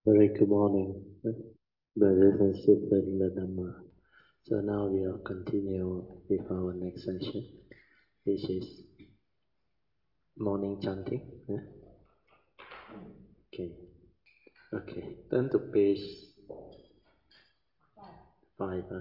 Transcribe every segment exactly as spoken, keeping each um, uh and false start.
Very good morning, brothers and sisters in the Dhamma. So now we will continue with our next session, which is morning chanting. Yeah? Okay. Okay. Turn to page five. Huh?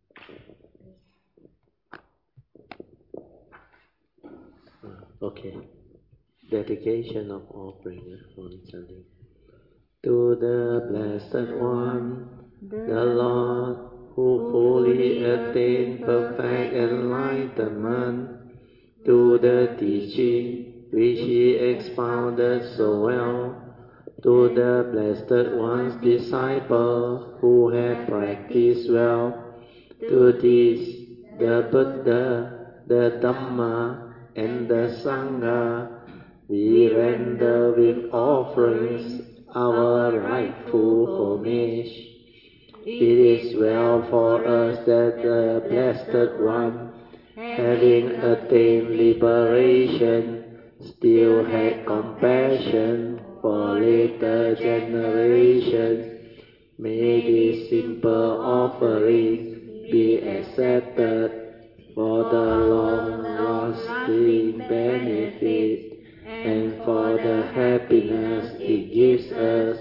Uh, okay. Dedication of offering. Yeah? Morning chanting. To the Blessed One, the Lord, who fully attained perfect enlightenment, to the teaching which he expounded so well, to the Blessed One's disciple who had practiced well, to these, the Buddha, the Dhamma, and the Sangha, we render with offerings our rightful homage. It is well for us that the Blessed One, having attained liberation, still had compassion for later generations. May this simple offering be accepted for the long-lasting benefit and for the happiness it gives us.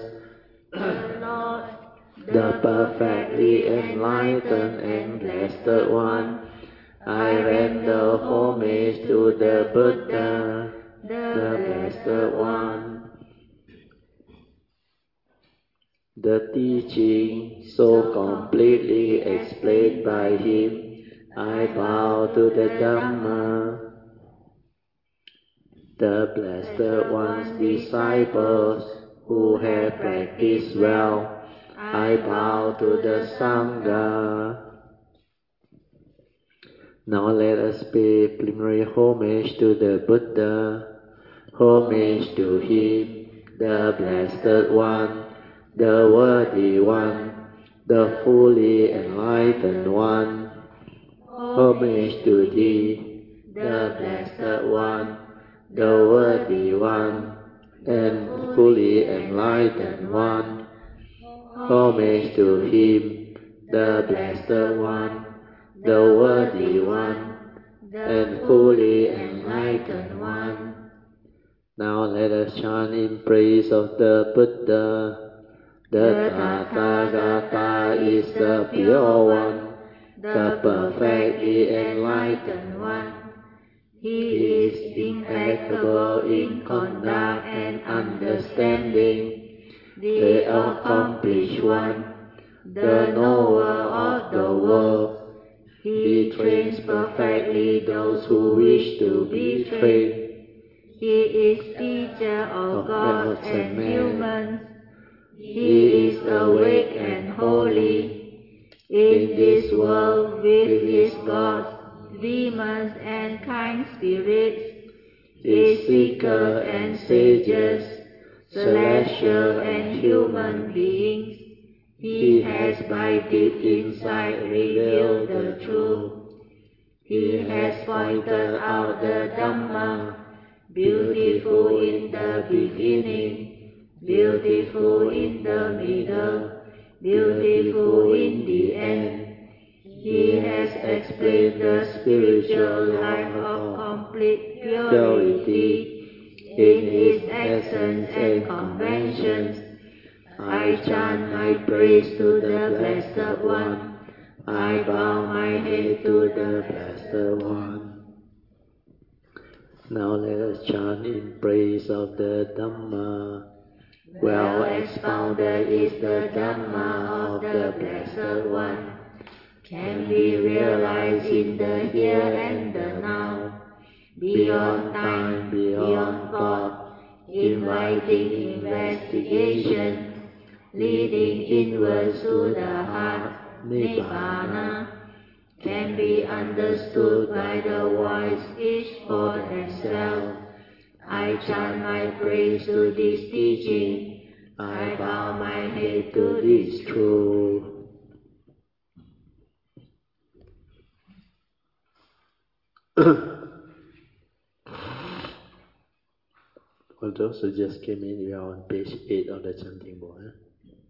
The perfectly enlightened and blessed One, I render homage to the Buddha, the Blessed One. The teaching so completely explained by him, I bow to the Dhamma. The Blessed One's disciples who have practiced well, I bow to the Sangha. Now let us pay preliminary homage to the Buddha, homage to him, the Blessed One, the Worthy One, the fully enlightened One. Homage to thee, the Blessed One, the Worthy One, and fully enlightened One. Homage to him, the Blessed One, the Worthy One, and fully enlightened One. Now let us chant in praise of the Buddha. The Tathagata is the pure one, the perfectly enlightened one. He is impeccable in conduct and understanding, the accomplished one, the knower of the world. He trains perfectly those who wish to be trained. He is teacher of gods and humans. He is awake and holy. In this world with his gods, demons and kind spirits, his seekers and sages, celestial and human beings, he has by deep insight revealed the truth. He has pointed out the Dhamma, beautiful in the beginning, beautiful in the middle, beautiful in the end. He has explained the spiritual life of complete purity in its essence and conventions. I chant my praise to the Blessed One. I bow my head to the Blessed One. Now let us chant in praise of the Dhamma. Well expounded is the Dhamma of the Blessed One, can be realized in the here and the now, beyond time, beyond thought, inviting investigation, leading inwards to the heart, Nibbana, can be understood by the wise each for themselves. I chant my praise to this teaching, I bow my head to this truth. For those who just came in, we are on page eight of the chanting book. Eh?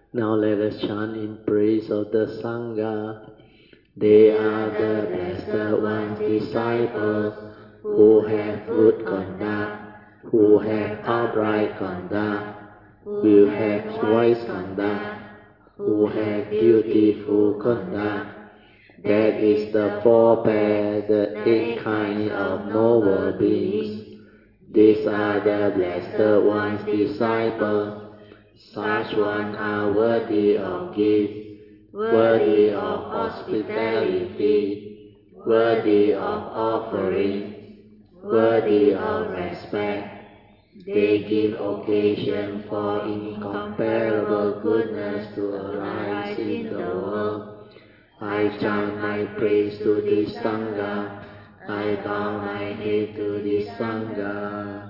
Now let us chant in praise of the Sangha. They are the Blessed One's disciples, who have good conduct, who have upright conduct, who have wise conduct, who have beautiful conduct. That is the four pair, the eight kinds of noble beings. These are the Blessed One's disciples. Such ones are worthy of gift, worthy of hospitality, worthy of offering, worthy of respect. They give occasion for incomparable goodness to arise in the world. I chant my praise to this Sangha. I bow my head to this Sangha.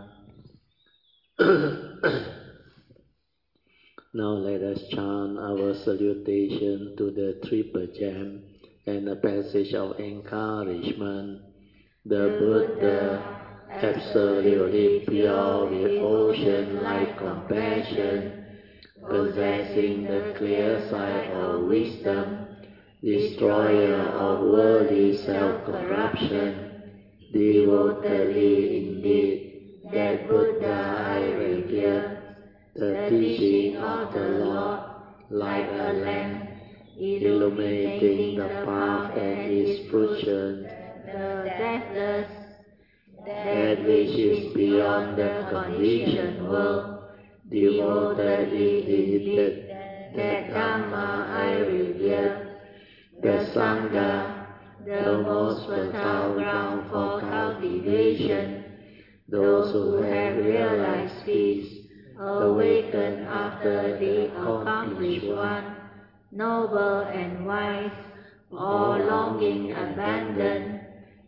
Now let us chant our salutation to the Triple Gem and a passage of encouragement. The Buddha, absolutely pure with ocean-like compassion, possessing the clear sight of wisdom, destroyer of worldly self-corruption, devotedly indeed, that Buddha I revere. The teaching of the Lord, like a lamp, illuminating the path and its fruition, the deathless, that which is beyond the conditioned world, devotedly indeed, that Dhamma I revere. The Sangha, the most fertile ground for cultivation, those who have realized peace, awaken after the accomplished one, noble and wise, all longing abandoned,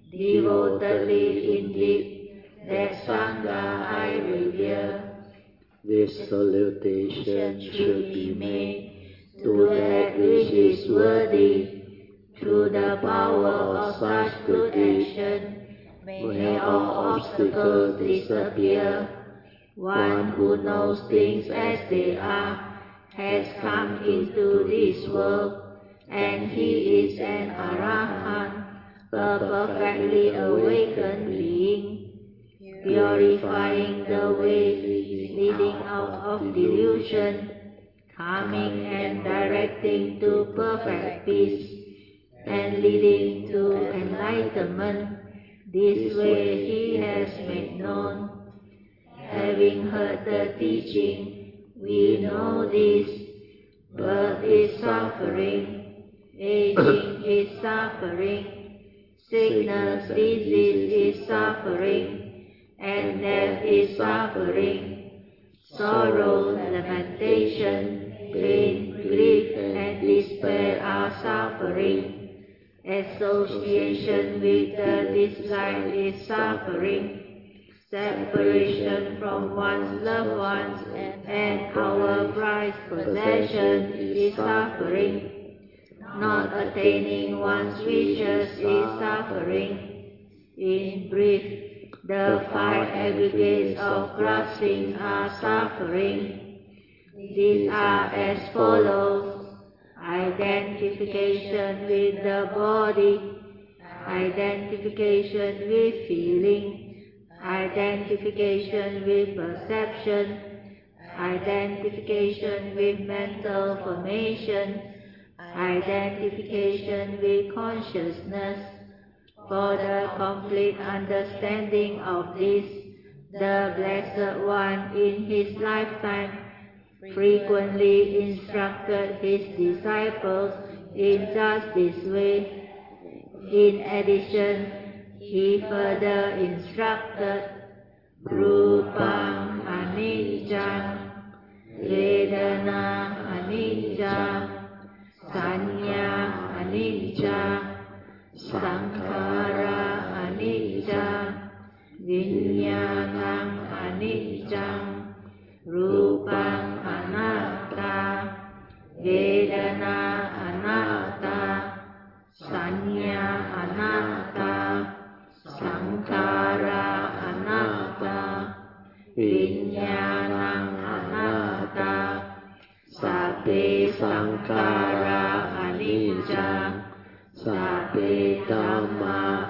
devotedly indeed, that Sangha I revere. This salutation should be made to that which is worthy. Through the power of such good action, may all obstacles disappear. One who knows things as they are has come into this world, and he is an Arahant, a perfectly awakened being, purifying the way, leading out of delusion, calming and directing to perfect peace, and leading to enlightenment. This way he has made known. Having heard the teaching, we know this. Birth is suffering, aging is suffering, sickness, disease is suffering, and death is suffering. Sorrow, lamentation, pain, grief, and despair are suffering. Association with the disliked is suffering. Separation from one's loved ones and our prized possession is suffering. Not attaining one's wishes is suffering. In brief, the five aggregates of grasping are suffering. These are as follows: identification with the body, identification with feeling, identification with perception, identification with mental formation, identification with consciousness. For the complete understanding of this, the Blessed One in his lifetime frequently instructed his disciples in just this way. In addition, he further instructed Rupam Anicca, Vedana Anicca, Sanya Anicca, Sankhara Anicca, Vijnanam Anicca, Rupam Anatta, Vedana Anatta, Sanya Anatta, Sankhara Anatta, Vijnanam Anatta, Sabbe sankhara anicca, sabbe dhamma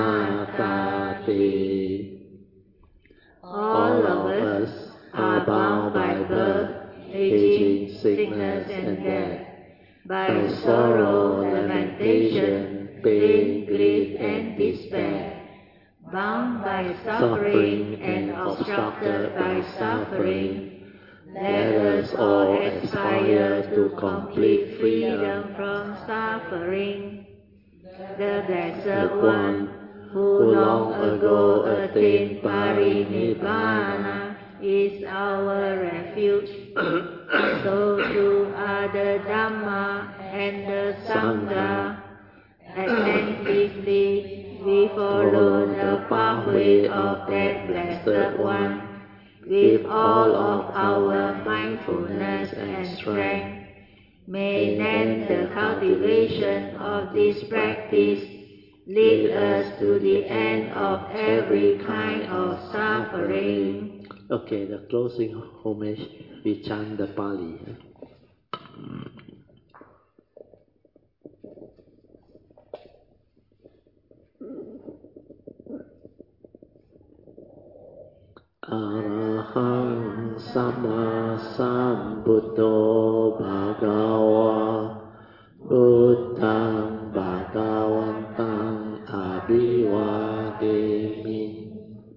anattati. All of us are bound by birth, aging, sickness, and death, by sorrow, lamentation, pain, grief, and despair, bound by suffering and obstructed by suffering. Let us all aspire to complete freedom from suffering. The Blessed One, who long ago attained Parinibbana, is our refuge. So too are the Dhamma and the Sangha. Attentively we follow the pathway of that Blessed One with all of our mindfulness and strength. May then the cultivation of this practice lead us to the end of every kind of suffering. Okay, the closing homage, we chant the Pali. Arahang Sama Sambuddho Bhagawa Buddhang Bhagavantang Abhivademi.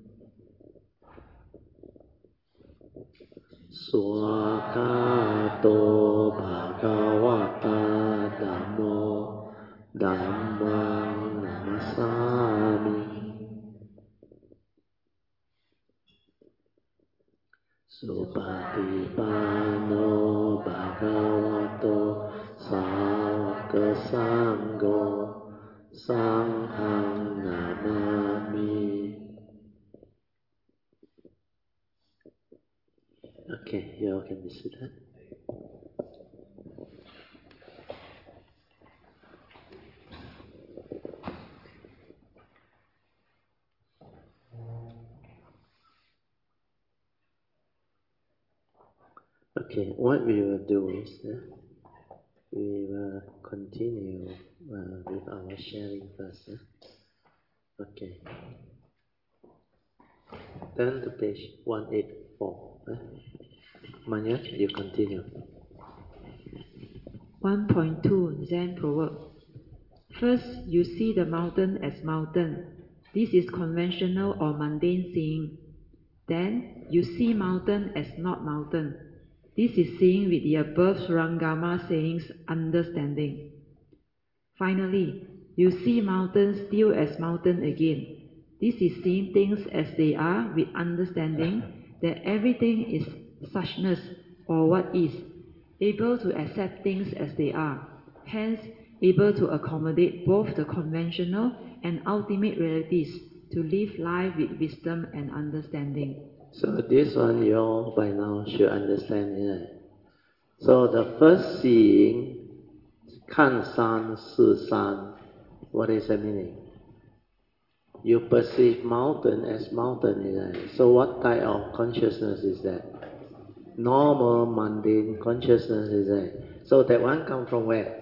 Swakato Bhagavata Dhammo Dhammang Namasami. Supatipano Bhagavato Sāvaka Sangho Sanghang Namami. Okay, you all can be seated. Okay, what we will do is uh, we will continue uh, with our sharing first. Uh. Okay. Turn to page one eighty-four. Uh. Manya, you continue. one point two Zen Proverb. First, you see the mountain as mountain. This is conventional or mundane seeing. Then, you see mountain as not mountain. This is seeing with the above Surangama sayings understanding. Finally, you see mountain still as mountain again. This is seeing things as they are with understanding that everything is suchness or what is, able to accept things as they are, hence able to accommodate both the conventional and ultimate realities to live life with wisdom and understanding. So this one you all by now should understand it. So the first seeing, 看山是山, what is the meaning? You perceive mountain as mountain, isn't it? So what type of consciousness is that? Normal, mundane consciousness, isn't it? So that one come from where?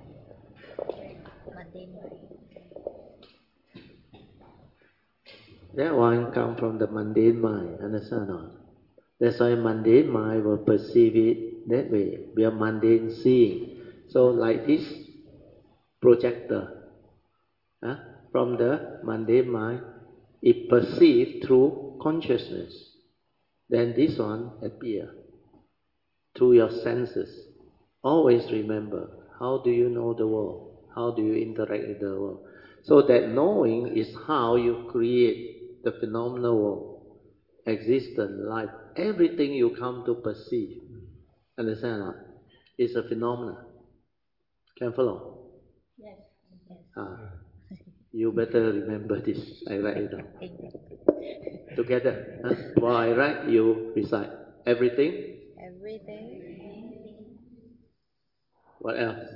That one come from the mundane mind, understand or not? That's why mundane mind will perceive it that way. We are mundane seeing. So like this projector, huh? From the mundane mind, it perceived through consciousness. Then this one appear through your senses. Always remember, how do you know the world? How do you interact with the world? So that knowing is how you create the phenomenal world, existence, life, everything you come to perceive. Understand or not? It's a phenomenon. Can follow? Yes. Yes. Ah, you better remember this. I write it down. Together. Huh? While I write, you recite. Everything. Everything. What else?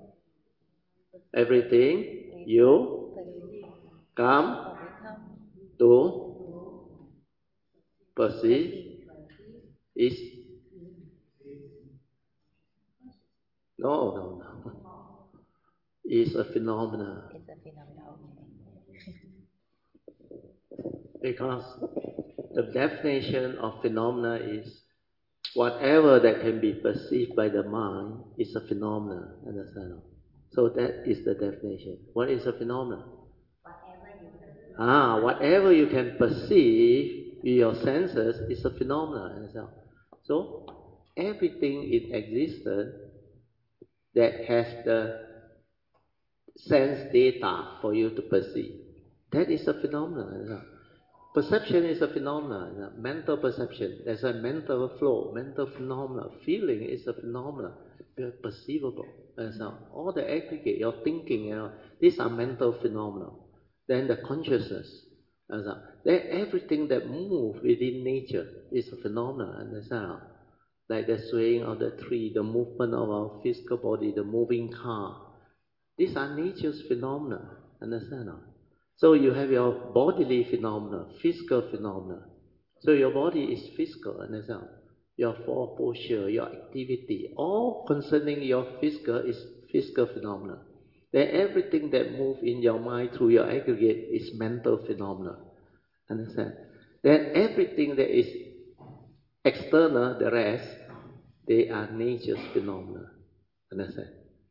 Everything you come to perceive is No, no, no. It's a phenomena. It's a phenomenon. Okay. Because the definition of phenomena is whatever that can be perceived by the mind is a phenomena. Understand? So that is the definition. What is a phenomenon? Whatever you can. Ah, whatever you can perceive with your senses is a phenomenon. Understand? So everything in existence that has the sense data for you to perceive, that is a phenomenon. Understand? Perception is a phenomenon, mental perception. There's a mental flow, mental phenomena. Feeling is a phenomenon, perceivable. So all the aggregate, your thinking, you know, these are mental phenomena. Then the consciousness. So, then everything that moves within nature is a phenomenon. Understand? Like the swaying of the tree, the movement of our physical body, the moving car. These are nature's phenomena. Understand? So you have your bodily phenomena, physical phenomena. So your body is physical, understand? Your form, posture, your activity, all concerning your physical is physical phenomena. Then everything that moves in your mind through your aggregate is mental phenomena. Understand? Then everything that is external, the rest, they are nature's phenomena. Understand?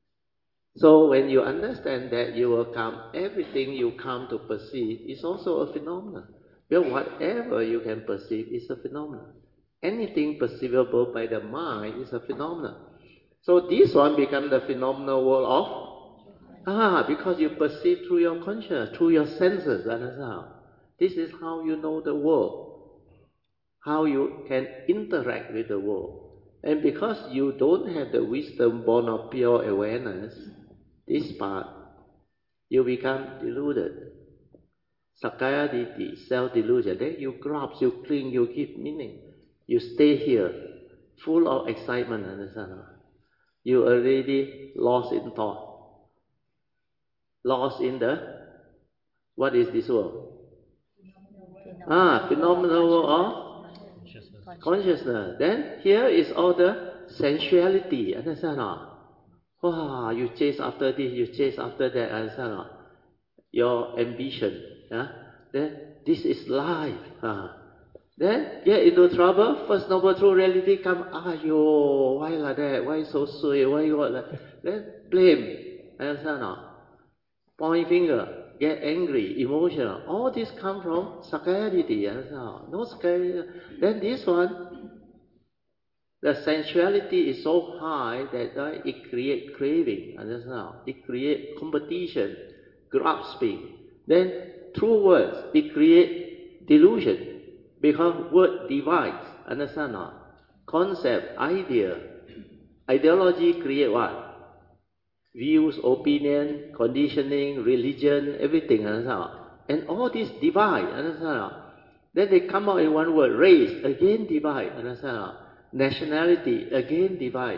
So when you understand that, you will come, everything you come to perceive is also a phenomenon. Well, whatever you can perceive is a phenomenon. Anything perceivable by the mind is a phenomenon. So this one becomes the phenomenal world of, ah, because you perceive through your consciousness, through your senses, understand? This is how you know the world, how you can interact with the world. And because you don't have the wisdom born of pure awareness, this part, you become deluded. Sakkaya Ditthi, self-delusion. Then you grasp, you cling, you give meaning. You stay here, full of excitement, understand? You already lost in thought. Lost in the, what is this world? Ah, phenomenal world of consciousness. consciousness. Then here is all the sensuality, understand? Wow, you chase after this, you chase after that, understand? Your ambition. Yeah? Then this is life. Uh. Then get into trouble, first noble true reality come, ayo, why like that? Why so sweet? Why you like that? Then blame. Understand? Point finger, get angry, emotional. All this come from Sakkaya Ditthi. Understand? No Sakkaya. Then this one, the sensuality is so high that uh, it creates craving, understand? It creates competition, grasping. Then through words, it creates delusion, because word divides, understand? Concept, idea, ideology create what? Views, opinion, conditioning, religion, everything, understand? And all this divide, understand? Then they come out in one word, race, again divide, understand? Nationality, again divide.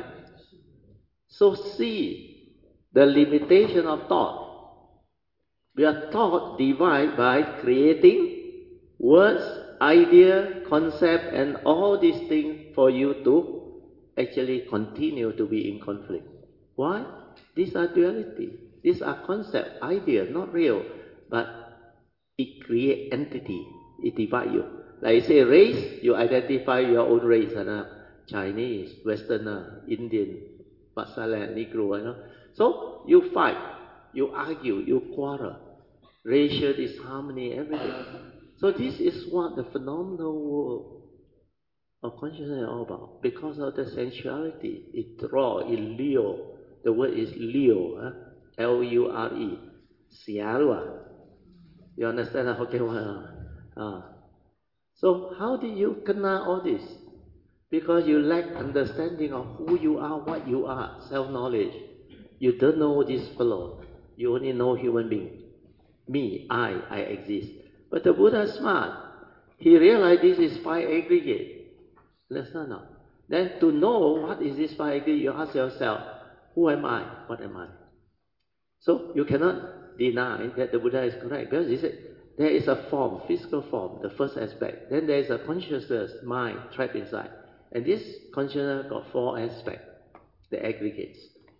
So see the limitation of thought. We are taught divide by creating words, idea, concept, and all these things for you to actually continue to be in conflict. Why? These are duality. These are concept, idea, not real, but it creates entity. It divides you. Like say race, you identify your own race. Right? Chinese, Westerner, Indian, Pasalan, Negro, you know. So you fight, you argue, you quarrel, racial disharmony, everything. So this is what the phenomenal world of consciousness is all about. Because of the sensuality, it draws, it lure. The word is lure, huh? L U R E, Siarua. You understand how okay, uh, So how do you kena all this? Because you lack understanding of who you are, what you are, self-knowledge. You don't know this fellow. You only know human being. Me, I, I exist. But the Buddha is smart. He realized this is five aggregate. Listen now. Then to know what is this five aggregate, you ask yourself, who am I? What am I? So you cannot deny that the Buddha is correct. Because he said, there is a form, physical form, the first aspect. Then there is a consciousness, mind, trapped inside. And this consciousness got four aspects, the aggregates.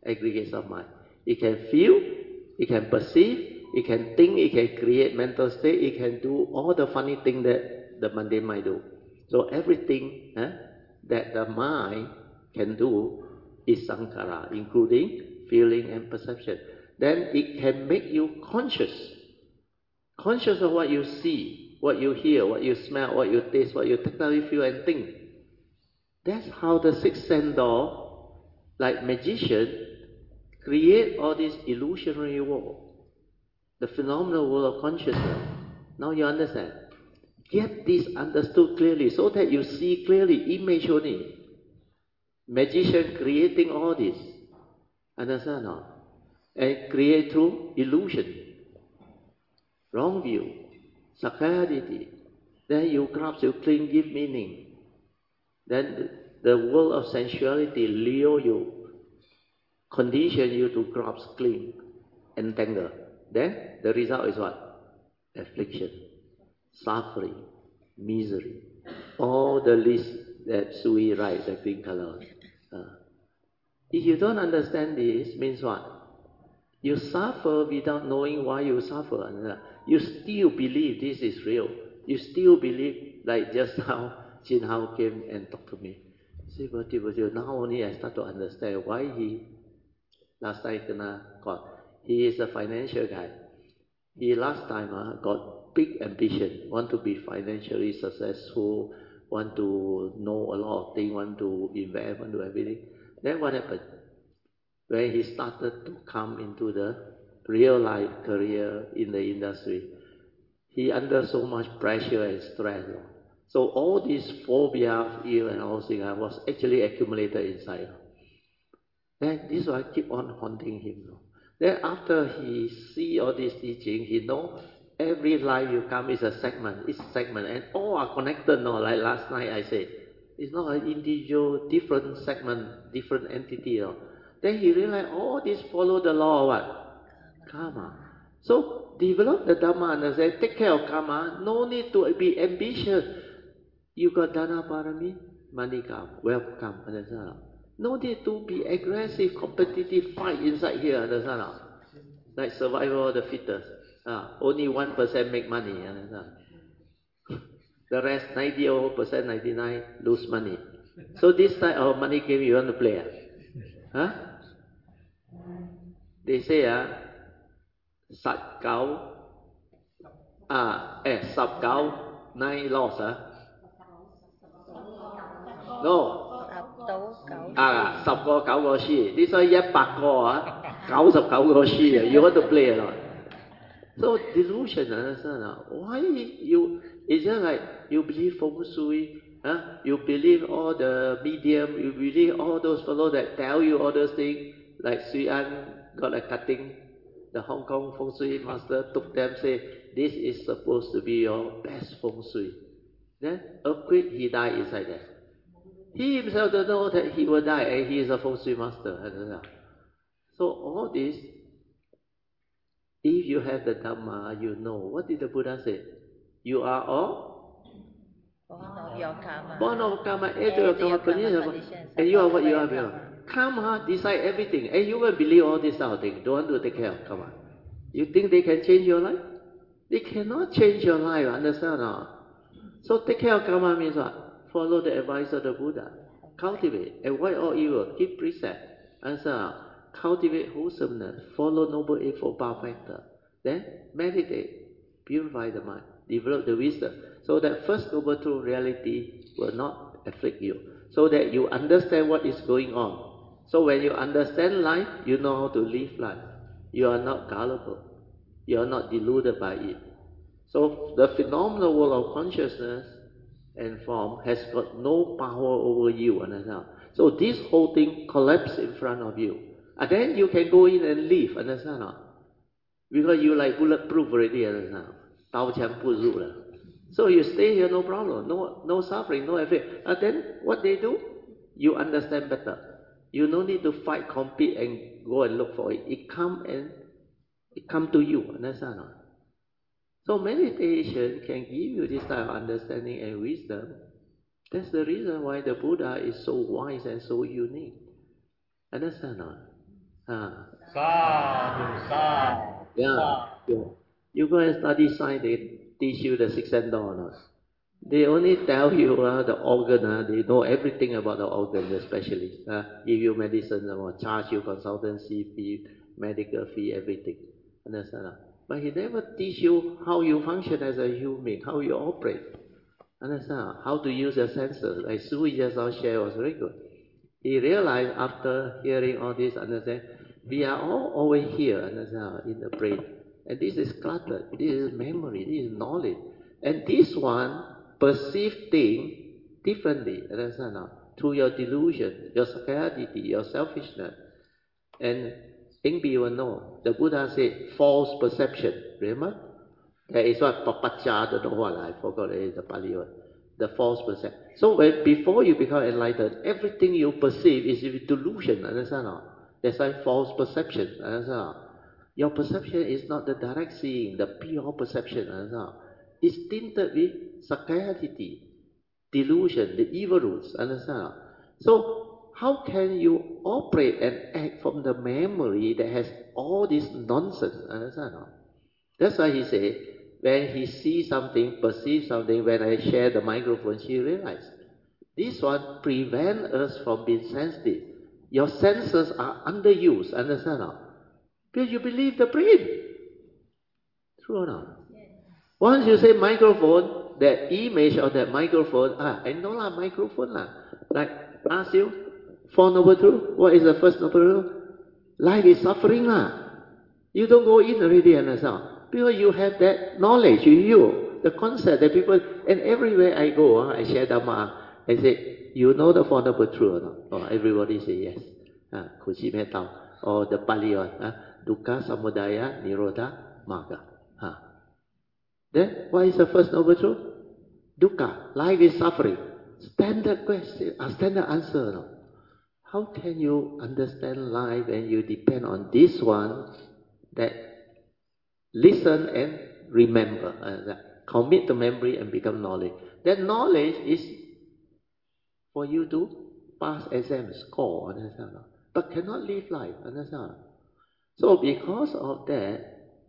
aggregates of mind. It can feel, it can perceive, it can think, it can create mental state, it can do all the funny things that the mundane mind do. So everything eh, that the mind can do is sankhara, including feeling and perception. Then it can make you conscious. Conscious of what you see, what you hear, what you smell, what you taste, what you technically feel and think. That's how the sixth sense door, like magician, create all this illusionary world. The phenomenal world of consciousness. Now you understand. Get this understood clearly so that you see clearly, image only. Magician creating all this. Understand now? And create through illusion. Wrong view. Sakkayaditthi. Then you grasp, you cling, give meaning. Then the world of sensuality lure you, condition you to grasp, cling, entangle. Then the result is what? Affliction, suffering, misery. All the list that Sui writes, the green color. Uh, if you don't understand this, means what? You suffer without knowing why you suffer. You still believe this is real. You still believe, like just now, Jin Hao came and talked to me. Say, but now only I start to understand why he, last time got, he is a financial guy. He last time uh, got big ambition, want to be financially successful, want to know a lot of things, want to invest, want to do everything. Then what happened? When he started to come into the real life career in the industry, he under so much pressure and stress. So all this phobia, fear and all things was actually accumulated inside. Then this one keep on haunting him. Then after he see all this teaching, he know every life you come is a segment, it's a segment, and all are connected. No, like last night I said, it's not an individual, different segment, different entity. No. Then he realized all this follow the law of what? Karma. So develop the Dhamma and say, take care of karma, no need to be ambitious. You got Dana Parami, money come, wealth come, understand? No need to be aggressive, competitive fight inside here, understand? Like survival of the fittest. Uh, only one percent make money, understand? The rest, ninety-nine percent, ninety-nine lose money. So this type of money game you want to play? Huh? They say, uh, Sat Gao, ah, eh, Sab Gao, nine loss, huh? No. À,十個九個輸，呢所以一百個啊，九十九個輸啊。You want to play or not? So delusion, understand? Why you? It's just like you believe feng shui, huh? You believe all the medium, you believe all those fellows that tell you all those things. Like Sui An got a cutting, the Hong Kong feng shui master took them, say this is supposed to be your best feng shui. Then earthquake, he died inside there. He himself doesn't know that he will die and he is a feng shui master. So all this, if you have the Dhamma, you know. What did the Buddha say? You are all born of your karma. Born of karma, heir to your karma conditions. And you are what you are. Karma decide everything. And you will believe all this sort of thing. Don't want to take care of karma. You think they can change your life? They cannot change your life, understand? No? So take care of karma means what? Follow the advice of the Buddha. Cultivate. Avoid all evil. Keep precept. Answer. Cultivate wholesomeness. Follow noble eightfold path factor. Then meditate. Purify the mind. Develop the wisdom. So that first noble truth reality will not afflict you. So that you understand what is going on. So when you understand life, you know how to live life. You are not gullible. You are not deluded by it. So the phenomenal world of consciousness and form has got no power over you, understand? So this whole thing collapses in front of you. And then you can go in and live, understand? Because you like bulletproof already, understand? So you stay here, no problem, no no suffering, no effect. And then what they do? You understand better. You no need to fight, compete, and go and look for it. It come and it come to you, understand? So meditation can give you this type of understanding and wisdom. That's the reason why the Buddha is so wise and so unique. Understand? Ah. Sadhu, sadhu. Yeah. You, you go and study science, they teach you the six sense door or not? They only tell you uh, the organ, uh, they know everything about the organ, the specialist. Uh, give you medicine, uh, charge you consultancy fee, medical fee, everything. Understand? Uh? But he never teach you how you function as a human being, how you operate. Understand? Uh? How to use your senses. Like Sui just now shared was very good. He realized after hearing all this, understand, we are all over here, understand, in the brain. And this is cluttered, this is memory, this is knowledge. And this one perceive thing differently, understand now, through your delusion, your scarcity, your selfishness. And Ingbi will know, the Buddha said, false perception, remember? There is what papacha, don't know what, I forgot it is the Pali word. The false perception. So when, before you become enlightened, everything you perceive is delusion, understand? That's why false perception, understand? Your perception is not the direct seeing, the pure perception, understand? It's tinted with scarcity, delusion, the evil roots, understand? So how can you operate and act from the memory that has all this nonsense, understand? That's why he said, when he sees something, perceives something, when I share the microphone, she realized. This one prevents us from being sensitive. Your senses are underused, understand now? Because you believe the brain. True or not? Yes. Once you say microphone, that image of that microphone, ah, I know lah, microphone lah. Like, ask you, Four Noble Truths, what is the first Noble Truth? Life is suffering lah. You don't go in already, understand? Because you have that knowledge in you, the concept that people, and everywhere I go, uh, I share Dhamma, I say, you know the Four Noble Truths or not? Oh, everybody say yes. Uh, Kuchi Metao. Or the Pali one, uh, Dukkha Samudaya Nirodha Magga. Uh. Then, what is the first Noble Truth? Dukkha, life is suffering. Standard question, a standard answer. No? How can you understand life and you depend on this one that listen and remember, uh, commit to memory and become knowledge. That knowledge is for you to pass exam, score, understand? But cannot live life, understand? So because of that,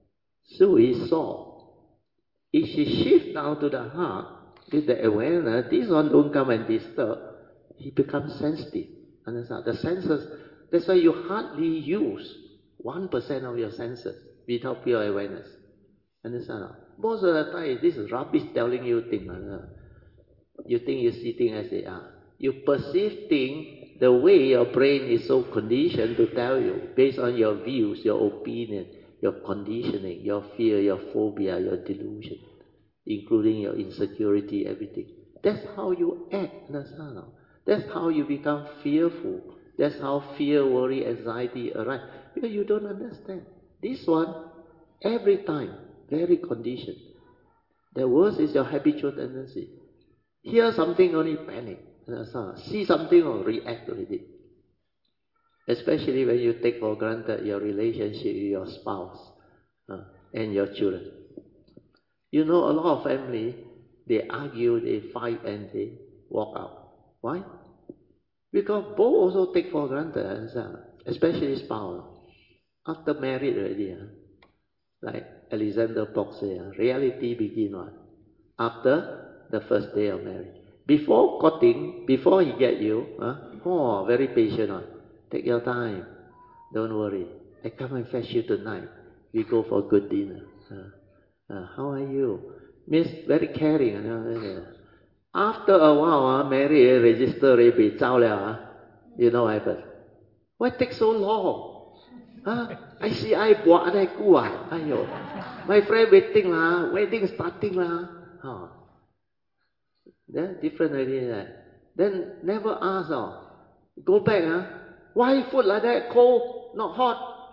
Sui saw, if she shift down to the heart, with the awareness, this one don't come and disturb, he becomes sensitive, understand? The senses, that's why you hardly use one percent of your senses without pure awareness. Understand? Most of the time, this is rubbish telling you things. You think you see things as they are. You perceive things the way your brain is so conditioned to tell you, based on your views, your opinion, your conditioning, your fear, your phobia, your delusion, including your insecurity, everything. That's how you act. Understand? That's how you become fearful. That's how fear, worry, anxiety arise. Because you don't understand. This one, every time, very conditioned. The worst is your habitual tendency. Hear something, only panic. See something, or react already. Especially when you take for granted your relationship with your spouse uh, and your children. You know, a lot of family, they argue, they fight, and they walk out. Why? Because both also take for granted, especially spouse. After married already, like Alexander Pope said, reality begins what? After the first day of marriage. Before courting, before he get you, huh? Oh, very patient. Huh? Take your time. Don't worry. I come and fetch you tonight. We go for good dinner. Uh, uh, how are you? Miss, very caring. Uh, after a while, uh, married, register, uh, you know what happened? Why take so long? Huh? I see I buat I kuat. Ayo. My friend waiting lah, wedding starting lah. Huh. Then different already. Right? Then never ask. Oh. Go back. Huh? Why food like that? Cold, not hot.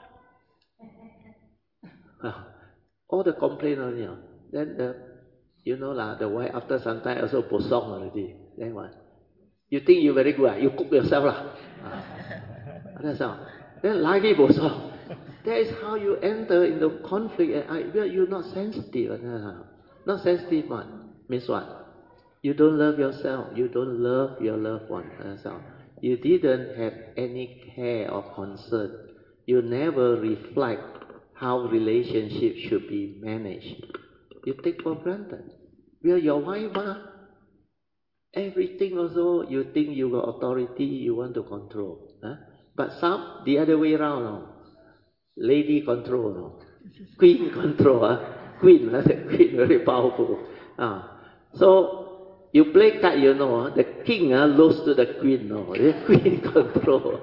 Huh. All the complaint only. Oh. Then the, you know lah, the wife after some time also posong already. Then what? You think you very good? Ah? You cook yourself lah. Huh. That's all. Then lagi posong. That is how you enter into conflict. And you're not sensitive. Not sensitive one. Means what? You don't love yourself. You don't love your loved one. You didn't have any care or concern. you never reflect how relationship should be managed. You take for granted. We are your wife, huh? Everything also you think you got authority, you want to control. Huh? But some, the other way around, no? Lady control, no? Queen control, huh? Queen, huh? The queen very powerful. Uh. So, you play card, you know, huh? The king uh, lose to the queen, no? The queen control.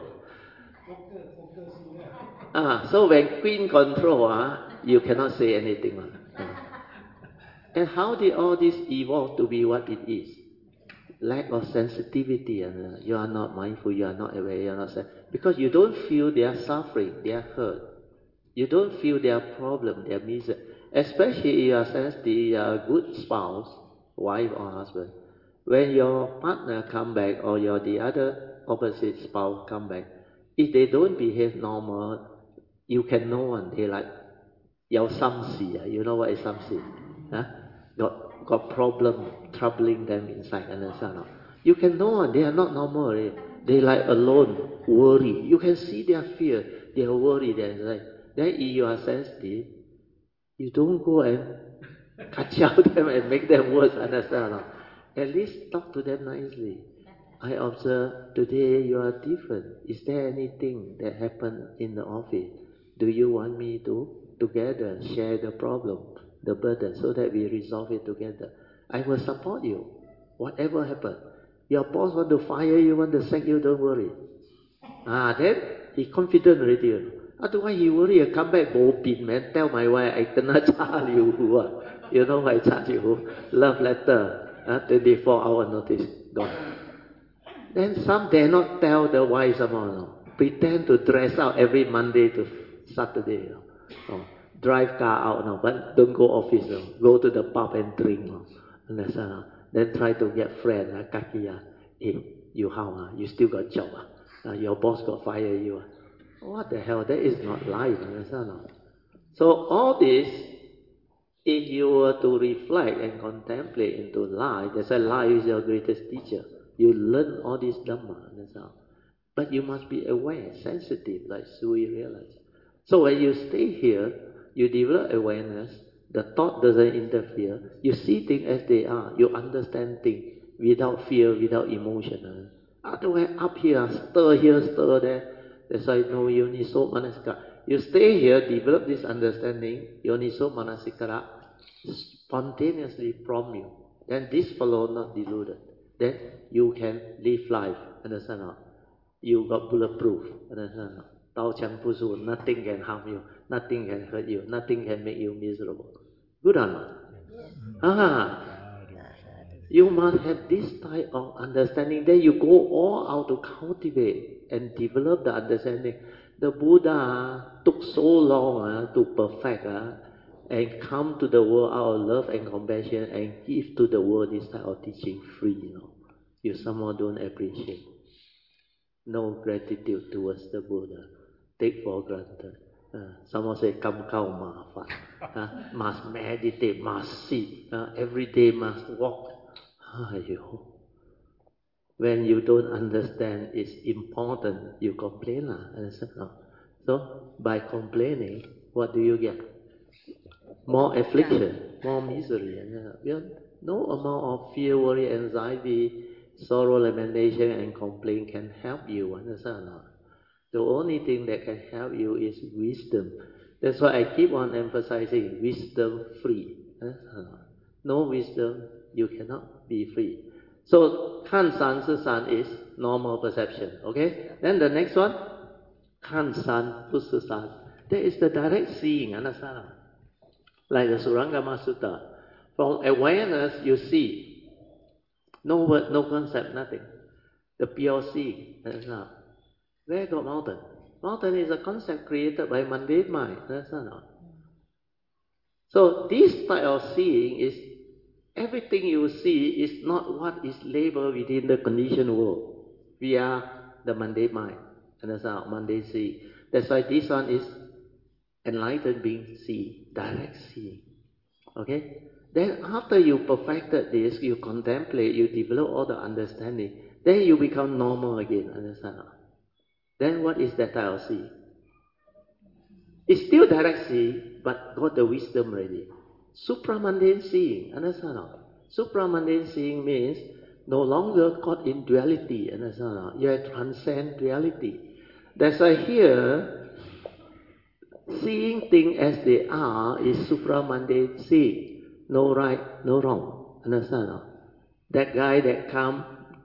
Ah, so when queen control, uh, you cannot say anything. Uh. And how did all this evolve to be what it is? Lack of sensitivity, and uh, you are not mindful, you are not aware, you are not sen- because you don't feel their suffering, their hurt. You don't feel their problem, their misery. Especially if you are sensitive, you are a good spouse, wife or husband. When your partner come back or your the other opposite spouse come back, if they don't behave normal, you can know one. They like, 有心事啊, you know what is 心事? Huh? Got got problem troubling them inside, understand? No? You can know they are not normal already. They like alone, worry. You can see their fear, their worry, their anxiety. Then if you are sensitive, you don't go and kacau them and make them worse, understand? No? At least talk to them nicely. I observe today you are different. Is there anything that happened in the office? Do you want me to together share the problem, the burden, so that we resolve it together? I will support you. Whatever happens. Your boss want to fire you, want to sack you, don't worry. Ah, then he confident already. Otherwise he worry, I come back, bo bin, man, tell my wife, I kena charge you. You know I charge you? Love letter, uh, twenty-four hour notice, gone. Then some dare not tell the wife somehow, no? Pretend to dress out every Monday to Saturday. No? Oh, drive car out, no? But don't go office. No? Go to the pub and drink. No? Understand? No? Then try to get friend. Uh, kaki, uh, hey, you how? Uh? You still got job? Uh? Uh, your boss got fire you. Uh? What the hell? That is not life. Understand? No? So all this, if you were to reflect and contemplate into life, that's why life is your greatest teacher. You learn all this Dhamma, that's how. But you must be aware, sensitive, like Sui realized. So when you stay here, you develop awareness, the thought doesn't interfere, you see things as they are, you understand things without fear, without emotion. Otherwise, up here, stir here, stir there. That's why no yoniso manasikara. You stay here, develop this understanding, yoniso manasikara, spontaneously from you. Then this follow, not deluded. Then you can live life, understand not? You got bulletproof, understand not? Tao Chang Pusu, nothing can harm you, nothing can hurt you, nothing can make you miserable. Good or not? Ah, you must have this type of understanding. Then you go all out to cultivate and develop the understanding. The Buddha took so long uh, to perfect uh, and come to the world out of love and compassion and give to the world this type of teaching free. You know, you somehow don't appreciate. No gratitude towards the Buddha. Take for granted. Uh, someone say, "Kam kau ma fa." Uh, must meditate, must sit, uh, every day must walk. When you don't understand it's important, you complain. Uh, so, by complaining, what do you get? More affliction, more misery. Uh, no amount of fear, worry, anxiety, sorrow, lamentation, and complaint can help you. Understand? The only thing that can help you is wisdom. That's why I keep on emphasizing wisdom free. No wisdom, you cannot be free. So, 看山是山 is normal perception. Okay? Then the next one, 看山不是山. That is the direct seeing. Understand? Like the Surangama Sutta. From awareness, you see. No word, no concept, nothing. The pure seeing. Understand? Where got mountain? Mountain is a concept created by mundane mind. Understand? So this type of seeing is, everything you see is not what is labeled within the conditioned world. We are the mundane mind. Understand? Mundane seeing. That's why this one is enlightened being seeing, direct seeing. Okay? Then after you perfected this, you contemplate, you develop all the understanding, then you become normal again. Understand? Then what is that type of seeing? It's still direct seeing, but got the wisdom already. Supramundane seeing, understand or not? Supramundane seeing means no longer caught in duality, understand or not? You have transcend reality. That's why here, seeing things as they are is supramundane seeing. No right, no wrong, understand or not? That guy that come,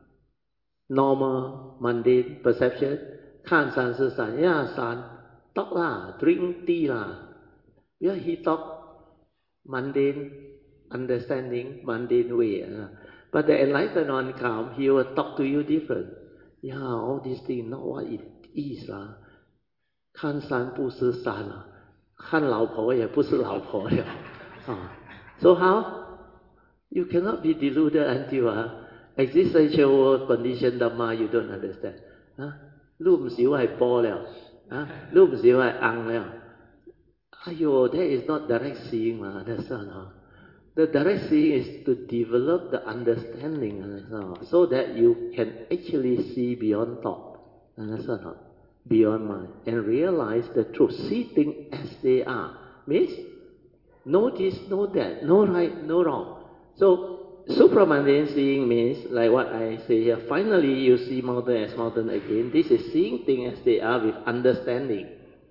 normal, mundane perception, 看山是山, yeah, sun, talk lah, drink tea lah. Yeah, he talk mundane understanding, mundane way. Uh. But the enlightened one come, he will talk to you different. Yeah, all these things, not what it is lah. 看山不是山啦，看老婆也不是老婆了。uh. So how? You cannot be deluded until uh, existential world condition Dhamma you don't understand. Huh? รูป唔少係波了，啊，รูป唔少係硬了。Aiyo, that is not direct seeing, uh, that's not. Uh. The direct seeing is to develop the understanding, uh, so that you can actually see beyond thought, understand? Uh, beyond mind, and realize the truth. See things as they are. Means, no this, no that, no right, no wrong. So, supramundane seeing means, like what I say here, finally you see mountain as mountain again. This is seeing things as they are with understanding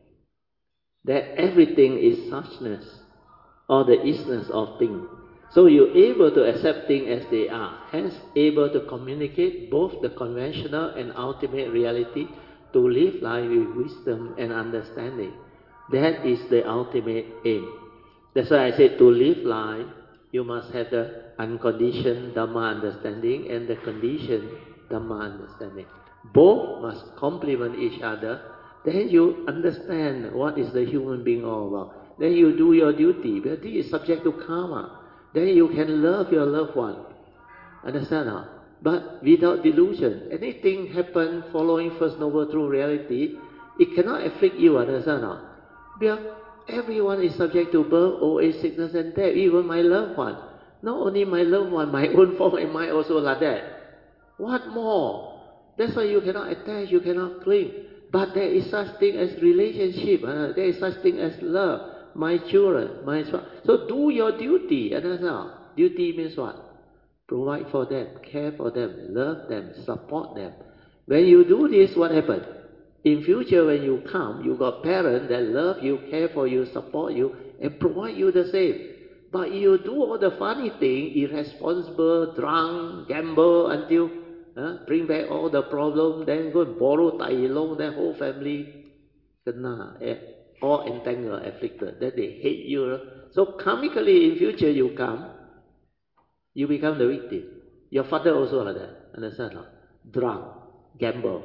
that everything is suchness, or the isness of things. So you're able to accept things as they are, hence able to communicate both the conventional and ultimate reality, to live life with wisdom and understanding. That is the ultimate aim. That's why I said to live life, you must have the unconditioned Dhamma understanding and the conditioned Dhamma understanding. Both must complement each other. Then you understand what is the human being all about. Then you do your duty, because this is subject to karma. Then you can love your loved one. Understand how? But without delusion. Anything happen following First Noble Truth reality, it cannot afflict you, understand how? Because everyone is subject to birth, old age, sickness and death, even my loved one. Not only my loved one, my own form and mind also like that. What more? That's why you cannot attach, you cannot cling. But there is such thing as relationship, uh, there is such thing as love. My children, my child. So do your duty, understand? Duty means what? Provide for them, care for them, love them, support them. When you do this, what happens? In future when you come, you got parents that love you, care for you, support you, and provide you the same. But you do all the funny thing, irresponsible, drunk, gamble until uh, bring back all the problem, then go and borrow tai long, then whole family kena, eh, all entangled, afflicted. Then they hate you. So karmically in future you come, you become the victim. Your father also like that, understand? No? Drunk, gamble.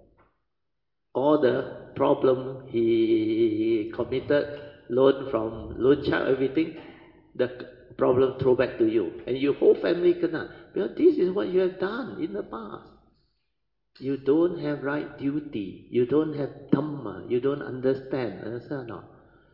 All the problem he, he committed, loan from loan shark, everything, the problem throw back to you. And your whole family cannot. Because this is what you have done in the past. You don't have right duty. You don't have Dhamma. You don't understand. Understand or not?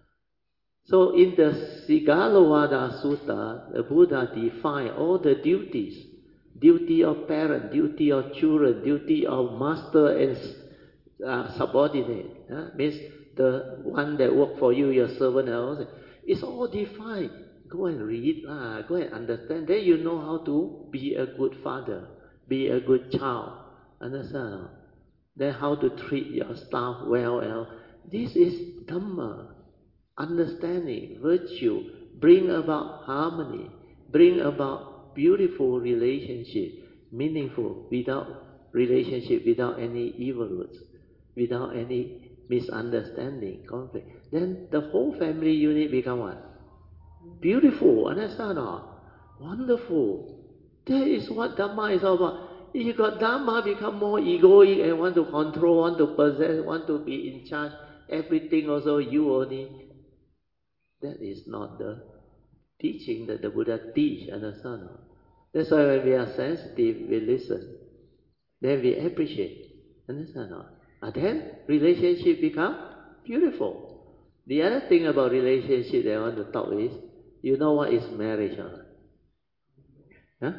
So in the Sigalovada Sutta, the Buddha defined all the duties. Duty of parent, duty of children, duty of master and uh, subordinate. Uh, means the one that work for you, your servant and all. It's all defined. Go and read, uh, go and understand. Then you know how to be a good father, be a good child. Understand? Then how to treat your staff well. well. This is Dhamma. Understanding, virtue, bring about harmony, bring about beautiful relationship, meaningful, without relationship, without any evil words, without any misunderstanding, conflict. Then the whole family unit become what? Beautiful, understand? Wonderful. That is what Dhamma is all about. If you got Dhamma, become more egoic and want to control, want to possess, want to be in charge, everything also you only. That is not the teaching that the Buddha teach, understand? That's why when we are sensitive, we listen. Then we appreciate, understand? And then relationship become beautiful. The other thing about relationship that I want to talk is, you know what is marriage? Huh?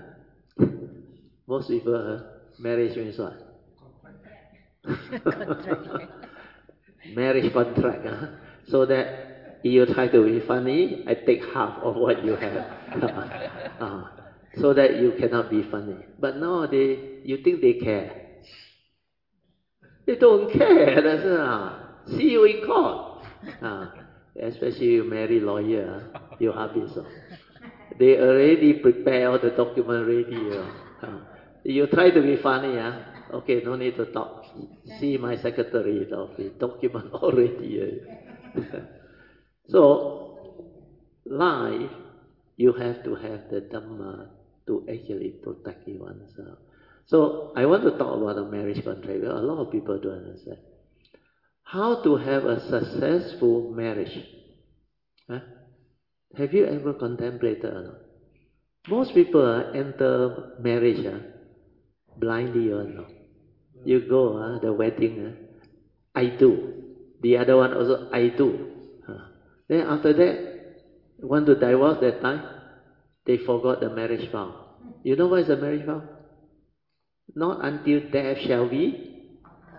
Most people, uh, marriage means what? Contract. Marriage contract. Huh? So that you try to be funny, I take half of what you have. uh, so that you cannot be funny. But nowadays, you think they care. They don't care. That's uh, see you in court. Uh, especially you marry lawyer, uh, you habis. Uh. They already prepare all the document ready. Uh. Uh, you try to be funny, uh. Okay, no need to talk. See my secretary, the document already. Uh. So, life, you have to have the Dhamma to actually protect oneself. So, I want to talk about the marriage contract. A lot of people don't understand. How to have a successful marriage? Huh? Have you ever contemplated or not? Most people uh, enter marriage uh, blindly or not. You go, uh, the wedding, uh, I do. The other one also, I do. Uh, then after that, want to divorce that time, they forgot the marriage vow. You know what is a marriage vow? Not until death shall be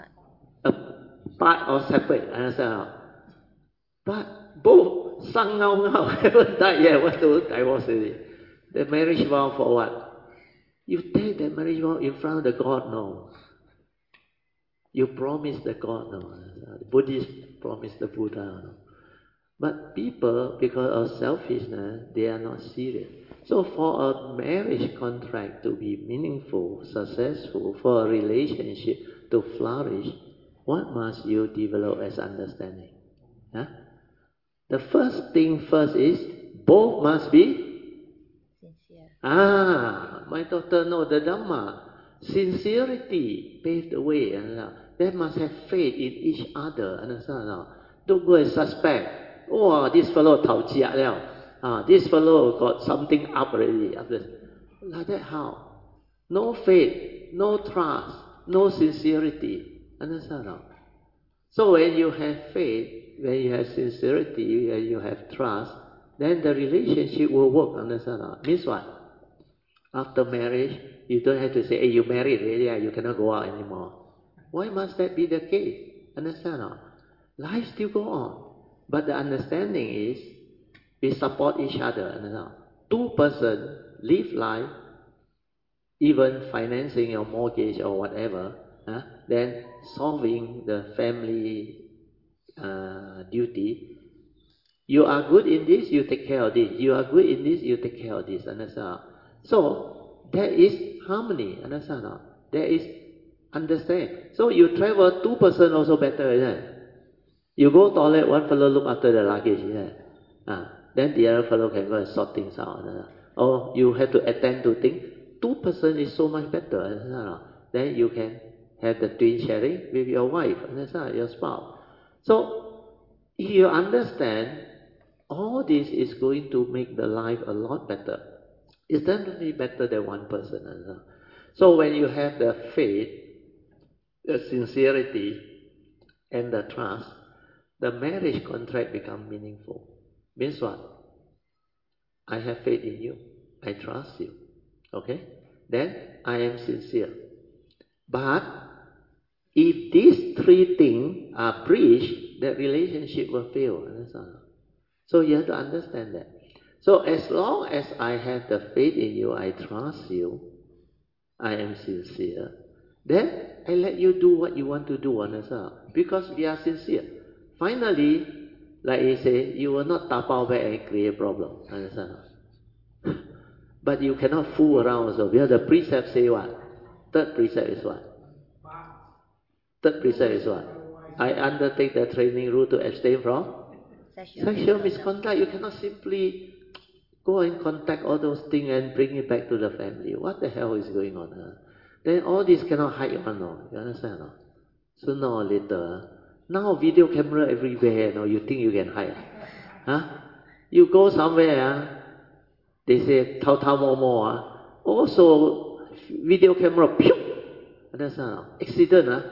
apart or separate. Understand? But both sang ngao ngao haven't died yet, want to divorce already. The marriage vow for what? You take the marriage vow in front of the God, no. You promise the God, no. The Buddhists promise the Buddha, no. But people, because of selfishness, they are not serious. So for a marriage contract to be meaningful, successful, for a relationship to flourish, what must you develop as understanding? Huh? The first thing first is, both must be sincere. Ah, my daughter know the Dhamma. Sincerity paved the way. They must have faith in each other. Understand? Don't go and suspect. Oh, this fellow tao jia liao. Ah, this fellow got something up already. Like that how? No faith, no trust, no sincerity. Understand? So when you have faith, when you have sincerity, when you have trust, then the relationship will work. Understand? Means what? After marriage, you don't have to say, hey, you married already, you cannot go out anymore. Why must that be the case? Understand? Life still go on. But the understanding is, we support each other. Understand? Two persons live life, even financing your mortgage or whatever, huh? Then solving the family uh, duty. You are good in this, you take care of this. You are good in this, you take care of this. Understand? So, there is harmony. Understand? There is understand. So, you travel, two person also better, isn't it? You go toilet, one fellow look after the luggage, isn't it? Ah, then the other fellow can go and sort things out. Or you have to attend to things. Two person is so much better. Understand? Then you can have the twin sharing with your wife, understand? Your spouse. So, if you understand, all this is going to make the life a lot better. It's definitely better than one person. Understand? So when you have the faith, the sincerity, and the trust, the marriage contract becomes meaningful. Means what? I have faith in you. I trust you. Okay? Then I am sincere. But if these three things are breached, that relationship will fail. Understand? So you have to understand that. So as long as I have the faith in you, I trust you, I am sincere, then I let you do what you want to do, understand? Because we are sincere. Finally, like he say, you will not tap out back and create problem, understand? But you cannot fool around also, because the precept say what? Third precept is what? Third precept is what? I undertake the training rule to abstain from Sexual, sexual misconduct. You cannot simply go and contact all those things and bring it back to the family. What the hell is going on? Huh? Then all this cannot hide one, no? You understand? No? Sooner or later, now video camera everywhere, no? You think you can hide? Huh? You go somewhere, huh? They say, tao tao mo mo, huh? Also, video camera, pew! Understand? No? Accident, huh?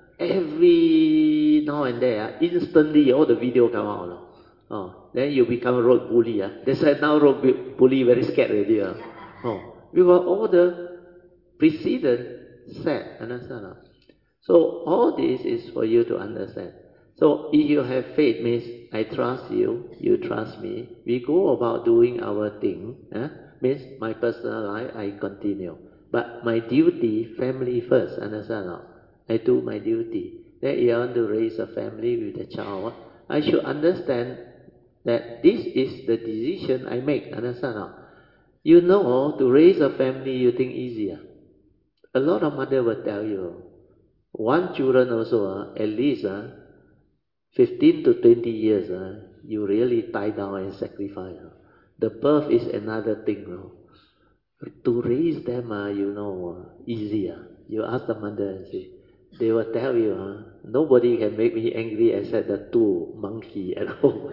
Every now and then, instantly all the video come out. No? Oh, then you become a road bully. Uh. That's why now road bully very scared already. Uh. Oh, because all the precedent set, understand? Uh. So all this is for you to understand. So if you have faith means I trust you, you trust me. We go about doing our thing. Eh? Means my personal life I continue. But my duty, family first, understand or not? I do my duty. Then if I want to raise a family with a child, I should understand that this is the decision I make, understand or not? You know, to raise a family you think easier. A lot of mother will tell you, one children also, uh, at least uh, fifteen to twenty years, uh, you really tie down and sacrifice. Uh. The birth is another thing. Uh. To raise them, uh, you know, uh, easier. You ask the mother and say, they will tell you, uh, nobody can make me angry except the two monkey at home.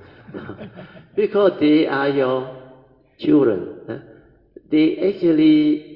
Because they are your children. Uh. They actually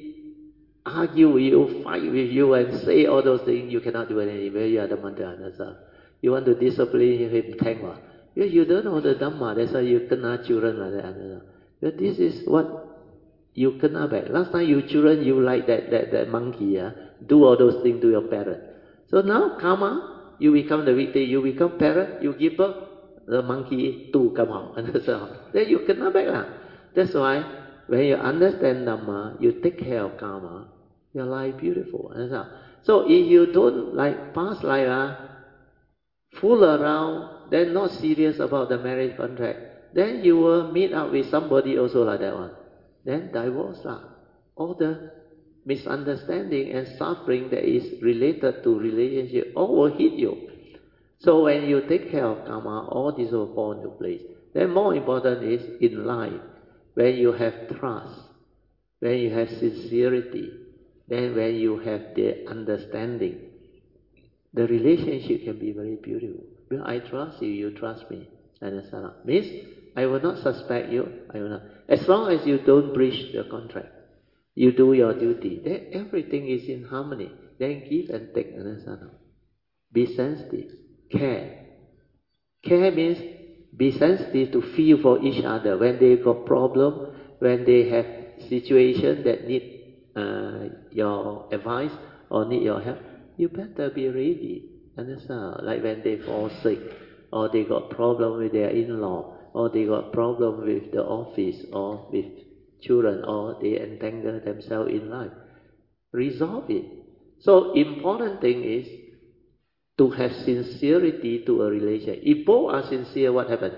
argue with you, fight with you, and say all those things. You cannot do anything. Where you are the mother, understand? You want to discipline him, thank God. Because you don't know the Dhamma, that's why you kena children like that. Understand? But this is what you kena back. Last time you children, you like that that, that monkey, uh, do all those things to your parent. So now karma, you become the victim, you become parent, you give birth, the monkey too come out. Understand? Then you kena back lah. That's why when you understand Dhamma, you take care of karma, your life beautiful. Understand? So if you don't like past life, uh, fool around, then not serious about the marriage contract, then you will meet up with somebody also like that one. Then divorce lah. All the misunderstanding and suffering that is related to relationship, all will hit you. So when you take care of karma, all this will fall into place. Then more important is in life, when you have trust, when you have sincerity, then when you have the understanding, the relationship can be very beautiful. Well, I trust you, you trust me. Understand? Means I will not suspect you. I will not. As long as you don't breach the contract, you do your duty, then everything is in harmony. Then give and take. Understand? Be sensitive. Care. Care means be sensitive to feel for each other. When they got problem, when they have situation that need uh, your advice or need your help, you better be ready. Understand? Like when they fall sick, or they got problem with their in-law, or they got problem with the office, or with children, or they entangle themselves in life. Resolve it. So important thing is to have sincerity to a relationship. If both are sincere, what happens?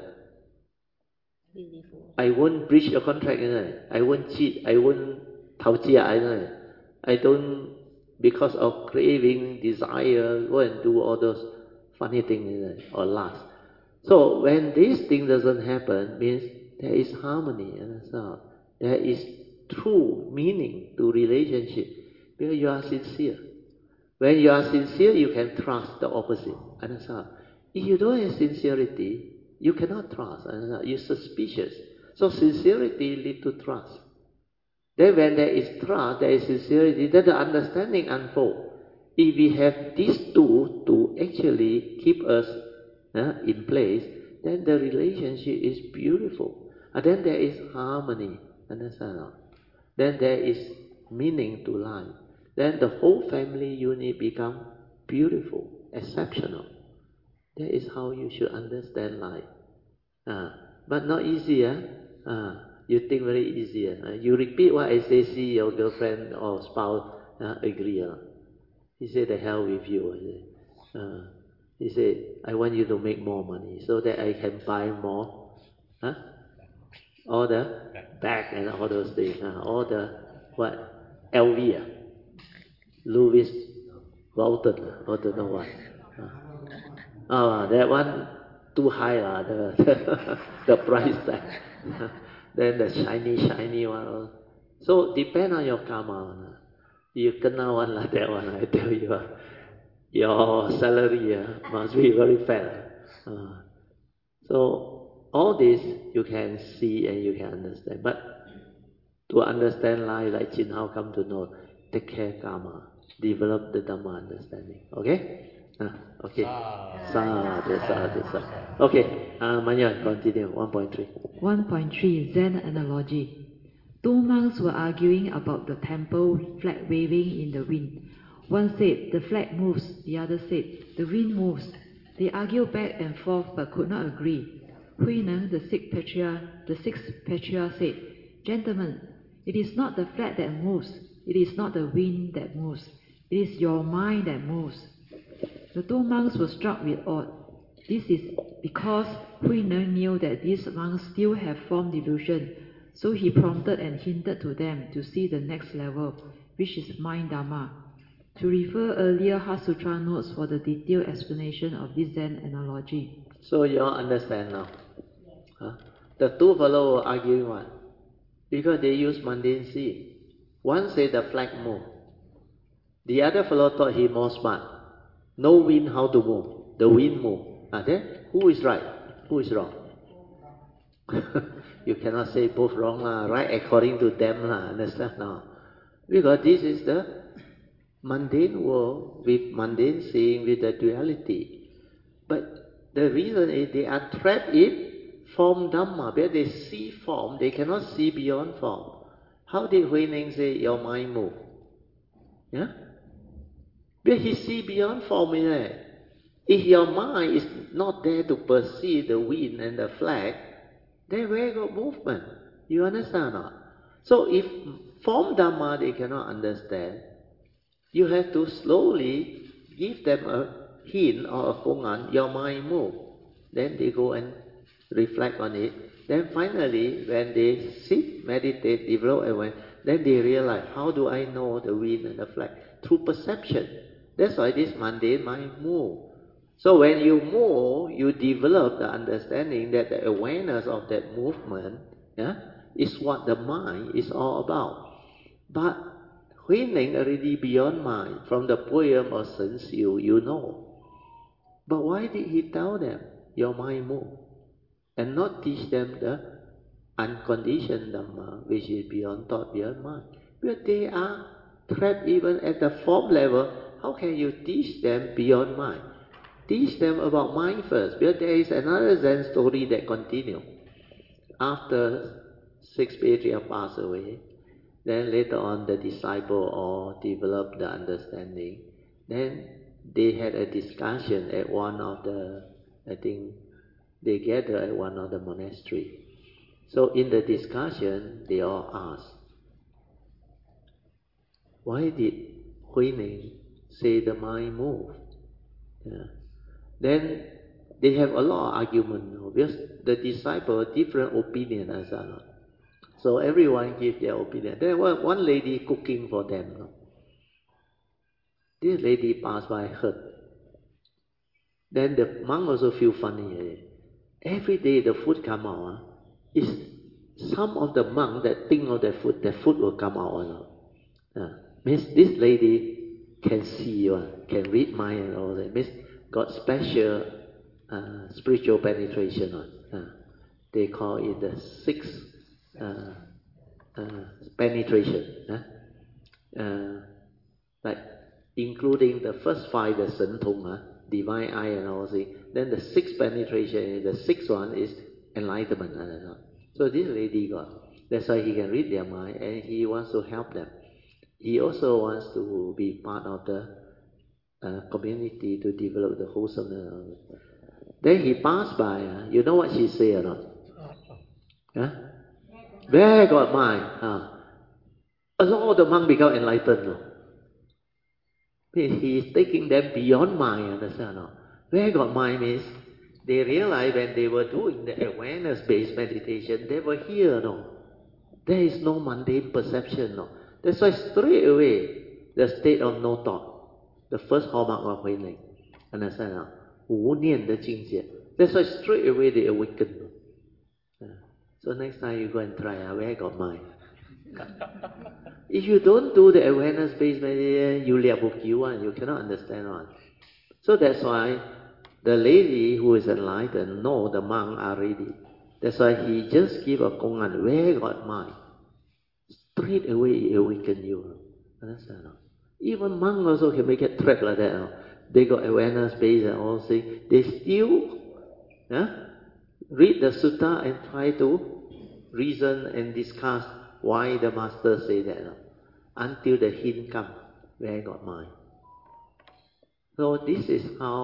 I won't breach a contract, you know. I won't cheat. I won't tao jia, you know. I don't, because of craving, desire, go and do all those funny things, you know, or lust. So when this thing doesn't happen, means there is harmony, you know. There is true meaning to relationship because you are sincere. When you are sincere, you can trust the opposite. Understand? If you don't have sincerity, you cannot trust. Understand? You're suspicious. So sincerity leads to trust. Then when there is trust, there is sincerity, then the understanding unfolds. If we have these two to actually keep us uh, in place, then the relationship is beautiful. And then there is harmony. Understand? Then there is meaning to life. Then the whole family unit become beautiful, exceptional. That is how you should understand life. Uh, but not easy, eh? Uh, you think very easy. Uh, you repeat what I say, see your girlfriend or spouse uh, agree. Uh. He said, the hell with you. Uh, he said, I want you to make more money so that I can buy more. Huh? All the bag and all those things. Uh, all the, what? L V. Uh. Louis Vuitton, or don't know what. Uh, oh, that one too high, uh, the, the, the price tag. Then the shiny, shiny one. So depend on your karma. You kena one like that one, I tell you. Uh, your salary uh, must be very fat. Uh, so all this you can see and you can understand. But to understand life, like Chin Hao come to know, take care karma. Develop the Dhamma understanding. Okay? Uh, okay. Sadhu, sadhu, sadhu. Okay. Uh, Manya, continue. one point three. one point three Zen analogy. Two monks were arguing about the temple flag waving in the wind. One said, the flag moves. The other said, the wind moves. They argued back and forth but could not agree. Hui Neng, the sixth patriarch, the sixth patriarch said, "Gentlemen, it is not the flag that moves, it is not the wind that moves, it is your mind that moves." The two monks were struck with awe. This is because Hui Neng knew that these monks still have form delusion, so he prompted and hinted to them to see the next level, which is mind Dhamma. To refer earlier Heart Sutra notes for the detailed explanation of this Zen analogy. So you all understand now? Huh? The two fellows were arguing what? Because they use mundane seeing. One said the flag moved. The other fellow thought he more smart. No wind, how to move? The wind moved. Ah, then who is right? Who is wrong? You cannot say both wrong lah. Right according to them lah. Understand now? Because this is the mundane world with mundane seeing, with the duality. But the reason is they are trapped in form Dhamma. Where they see form, they cannot see beyond form. How did Hui Neng say your mind move? Yeah? But he see beyond form, isn't it? If your mind is not there to perceive the wind and the flag, then where got movement? You understand or not? So if form Dhamma they cannot understand, you have to slowly give them a hint or a kongan, your mind move. Then they go and reflect on it. Then finally, when they sit, meditate, develop awareness, then they realize, how do I know the wind and the flag? Through perception. That's why this mundane mind move. So when you move, you develop the understanding that the awareness of that movement, yeah, is what the mind is all about. But Hui Neng already beyond mind. From the poem of Shen Xiu, you know. But why did he tell them, your mind move? And not teach them the unconditioned Dhamma, which is beyond thought, beyond mind. Because they are trapped even at the form level. How can you teach them beyond mind? Teach them about mind first. Because there is another Zen story that continues. After six patriarchs passed away, then later on the disciple all developed the understanding. Then they had a discussion at one of the, I think, they gathered at one of the monasteries. So in the discussion, they all asked, why did Hui Neng say the mind move? Yeah. Then they have a lot of argument now, because the disciple different opinion as well. So everyone give their opinion. There was one lady cooking for them. No? This lady passed by, heard. Then the monk also feel funny. Every day the food come out. Huh? Is some of the monk that think of the food, the food will come out. No? Uh, means this lady can see, uh, can read mind and all that. Means got special uh, spiritual penetration. Uh, uh, they call it the sixth uh, uh, penetration. Uh, uh, like including the first five, the Shen Tong, uh, divine eye and all that. Then the sixth penetration, the sixth one is enlightenment. Uh, so this lady got. That's why he can read their mind and he wants to help them. He also wants to be part of the uh, community to develop the wholesomeness. Then he passed by. Uh, you know what she said or not? Huh? Where got mind? Uh, a lot of the monks become enlightened. No? He is taking them beyond mind. Understand? No? Where got mind means they realized when they were doing the awareness-based meditation, they were here. No? There is no mundane perception. No? That's why straight away, the state of no thought, the first hallmark of Hui Neng. Understand now? 无念的境界. That's why straight away they awaken. Uh, so next time you go and try, uh, where got mind? If you don't do the awareness-based meditation, you liab you one, you cannot understand one. So that's why the lady who is enlightened know the monk are ready. That's why he just give a kongan, where got mind? Straight away it awaken you. Understand? Even monks also can make it track like that. They got awareness based and all things. They still yeah, read the sutta and try to reason and discuss why the master say that. Until the hint comes, where got mind. So this is how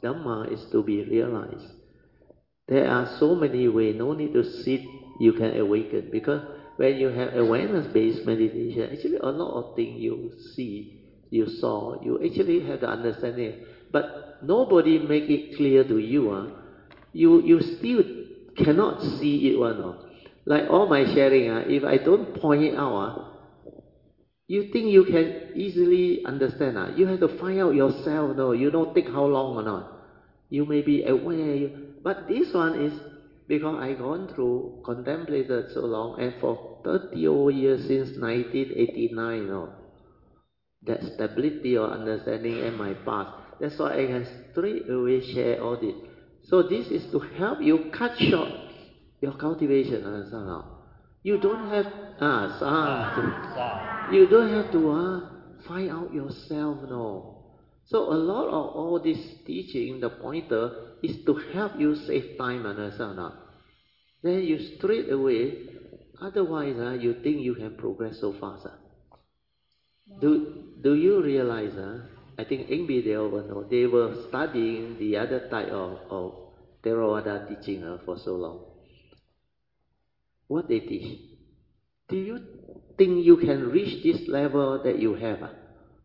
Dhamma is to be realized. There are so many ways, no need to sit, you can awaken. Because when you have awareness-based meditation, actually a lot of things you see, you saw, you actually have the understanding. But nobody make it clear to you. Huh? You you still cannot see it one. Huh? Like all my sharing, huh? If I don't point it out, huh? You think you can easily understand. Huh? You have to find out yourself. No, you don't take how long or not. You may be aware. But this one is because I gone through, contemplated so long, and for thirty over years since nineteen eighty-nine, you know, that stability or understanding in my past. That's why I can straight away share all this. So this is to help you cut short your cultivation. Understand now? You don't have ah, ah you don't have to uh, find out yourself. No. So a lot of all this teaching, the pointer is to help you save time. Understand now? Then you straight away. Otherwise, uh, you think you can progress so fast. Uh. Do, do you realize, uh, I think Enby they all know, they were studying the other type of, of Theravada teaching uh, for so long. What they teach? Do you think you can reach this level that you have? Uh?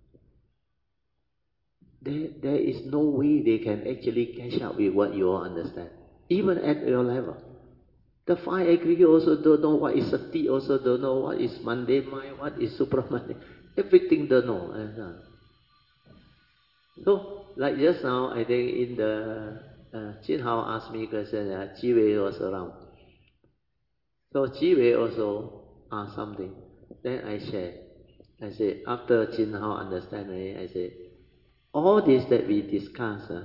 There, there is no way they can actually catch up with what you all understand, even at your level. The five aggregate also don't know what is sati, also don't know what is mundane mind, what is supramundane. Everything don't know. So, like just now, I think in the uh, Chin Hao asked me a question, uh, Chi Wei was around. So Chi Wei also asked something. Then I shared. I said, after Chin Hao understanding, I said, all this that we discuss, uh,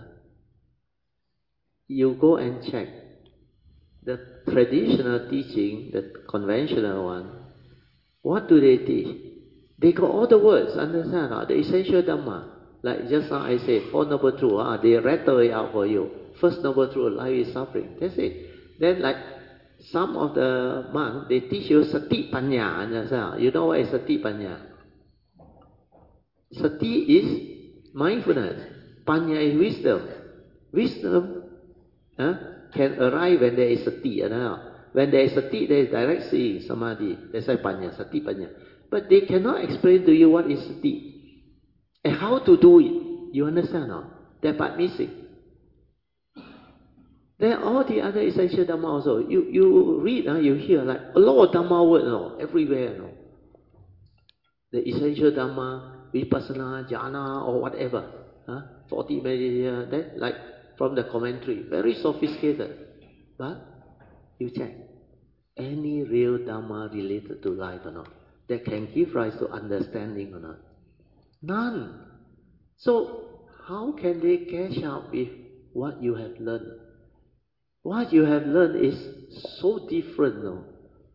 you go and check. The traditional teaching, the conventional one, what do they teach? They got all the words, understand? Uh, the essential Dhamma. Like just now I said, Four Noble Truths, uh, they rattle it out for you. First Noble Truth, life is suffering. That's it. Then like some of the monks, they teach you Sati Panya, understand? You know what is Sati Panya? Sati is mindfulness. Panya is wisdom. Wisdom huh, can arrive when there is Sati. You know? When there is Sati, there is direct seeing, Samadhi. That's why Panya, Sati Panya. But they cannot explain to you what is Sati. And how to do it. You understand now? That part missing. Then all the other essential Dhamma also. You, you read, uh, you hear like a lot of Dhamma words, no, everywhere. No. The essential Dhamma, Vipassana, Jhana, or whatever. Huh? forty meditation, then like from the commentary. Very sophisticated. But you check. Any real Dhamma related to life or not? That can give rise to understanding or not? None. So, how can they catch up with what you have learned? What you have learned is so different, no?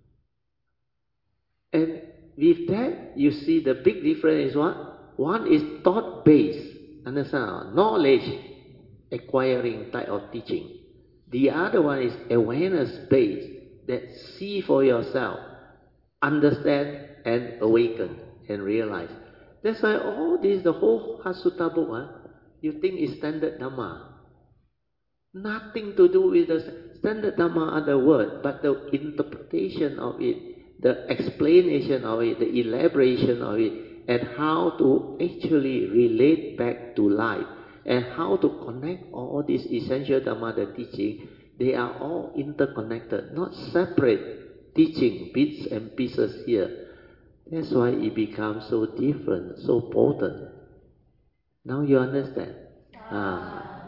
And with that, you see the big difference is what? One is thought-based, understand? Knowledge acquiring type of teaching. The other one is awareness-based, that see for yourself, understand and awaken and realize. That's why all this, the whole Heart Sutta book, huh, you think is standard Dhamma. Nothing to do with the standard Dhamma are the word, but the interpretation of it, the explanation of it, the elaboration of it, and how to actually relate back to life, and how to connect all these essential Dhamma, the teaching, they are all interconnected, not separate teaching, bits and pieces here. That's why it becomes so different, so potent. Now you understand? Ah.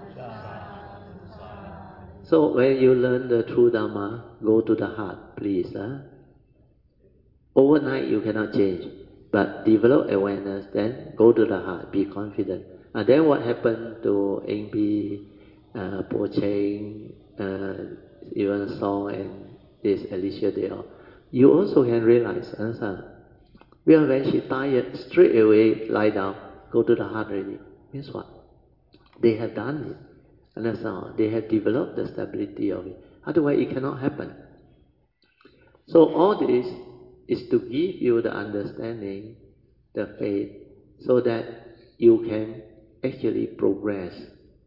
So when you learn the true Dhamma, go to the heart, please. Huh? Overnight you cannot change, but develop awareness, then go to the heart, be confident. And then what happened to Enby, uh, Po Cheng, uh, even Song and this Alicia, they all, you also can realize, understand? Well, when she tired, straight away lie down, go to the heart already. Means what? They have done it. Understand? They have developed the stability of it. Otherwise, it cannot happen. So all this is to give you the understanding, the faith, so that you can actually progress,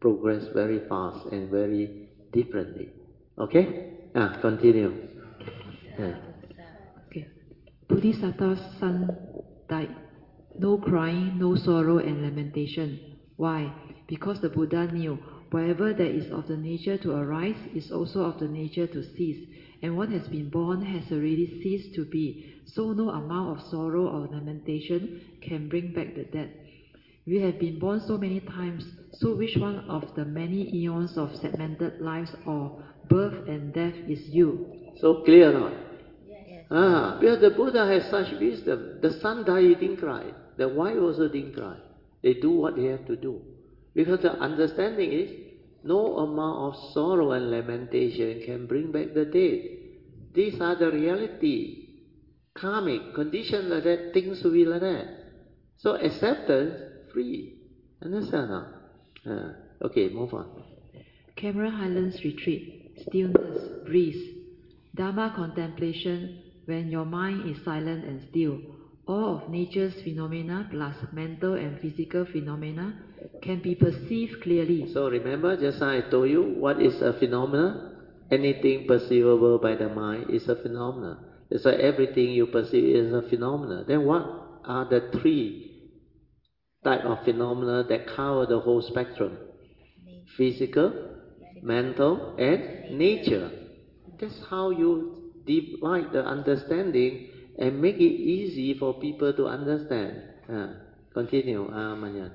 progress very fast and very differently. Okay? Ah, continue. Yeah. Okay. Bodhisattva's son died. No crying, no sorrow and lamentation. Why? Because the Buddha knew whatever that is of the nature to arise is also of the nature to cease, and what has been born has already ceased to be, so no amount of sorrow or lamentation can bring back the dead. We have been born so many times, so which one of the many eons of segmented lives or birth and death is you? So clear now? Yes. Ah, because the Buddha has such wisdom. The son died, he didn't cry. The wife also didn't cry. They do what they have to do. Because the understanding is, no amount of sorrow and lamentation can bring back the dead. These are the reality. Karmic, conditions like that, things will be like that. So acceptance, free. Understand now? Ah, okay, move on. Cameron Highlands retreat, stillness, breeze. Dharma contemplation, when your mind is silent and still. All of nature's phenomena plus mental and physical phenomena can be perceived clearly. So remember, just now I told you, what is a phenomena? Anything perceivable by the mind is a phenomena. That's why everything you perceive is a phenomena. Then what are the three types of phenomena that cover the whole spectrum? Physical, mental, and nature. That's how you divide the understanding and make it easy for people to understand. Uh, continue, uh, Manyan.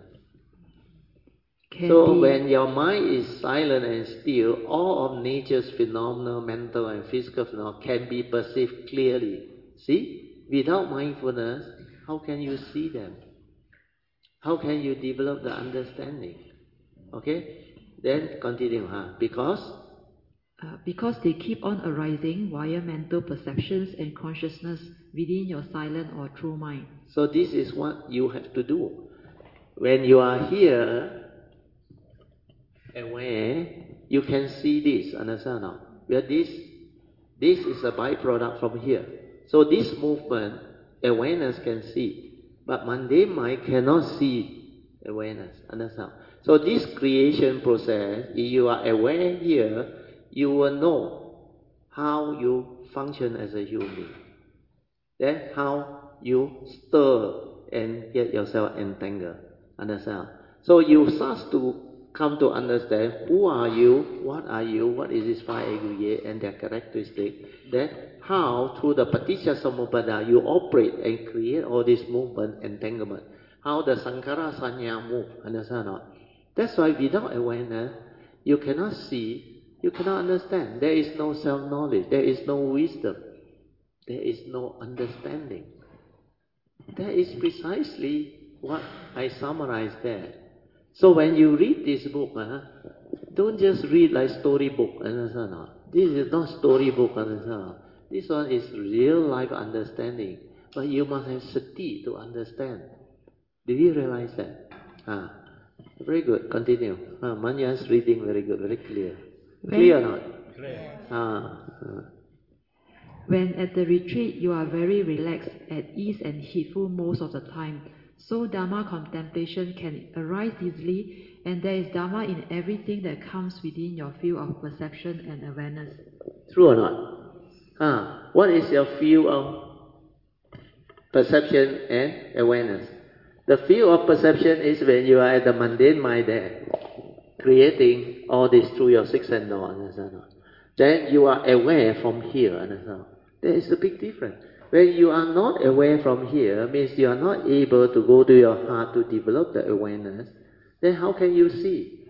So be, when your mind is silent and still, all of nature's phenomena, mental and physical phenomena, can be perceived clearly. See? Without mindfulness, how can you see them? How can you develop the understanding? Okay? Then continue. Huh? Because? Uh, because they keep on arising via mental perceptions and consciousness within your silent or true mind. So this is what you have to do. When you are here, aware, you can see this, understand now? Where this, this is a byproduct from here. So this movement, awareness can see. But mundane mind cannot see awareness, understand? So this creation process, if you are aware here, you will know how you function as a human being. That's how you stir and get yourself entangled. Understand? So you start to come to understand who are you, what are you, what is this five aggregate and their characteristics. Then how through the paticca samuppada you operate and create all this movement, entanglement. How the sankhara sanya move. Understand or not? That's why without awareness, you cannot see, you cannot understand. There is no self-knowledge, there is no wisdom, there is no understanding. That is precisely what I summarized there. So when you read this book, uh, don't just read like storybook, understand or not? This is not storybook, understand or not? This one is real life understanding. But you must have sati to understand. Do you realize that? Ah. Very good. Continue. Ah, Manya's reading very good, very clear. When, clear or not? Clear. Ah, ah. When at the retreat you are very relaxed, at ease and heedful most of the time, so Dharma contemplation can arise easily, and there is Dharma in everything that comes within your field of perception and awareness. True or not? Ah, what is your field of perception and awareness? The field of perception is when you are at the mundane mind there, creating all this through your six sense door, understand? Then you are aware from here, understand? There is a big difference. When you are not aware from here, means you are not able to go to your heart to develop the awareness, then how can you see?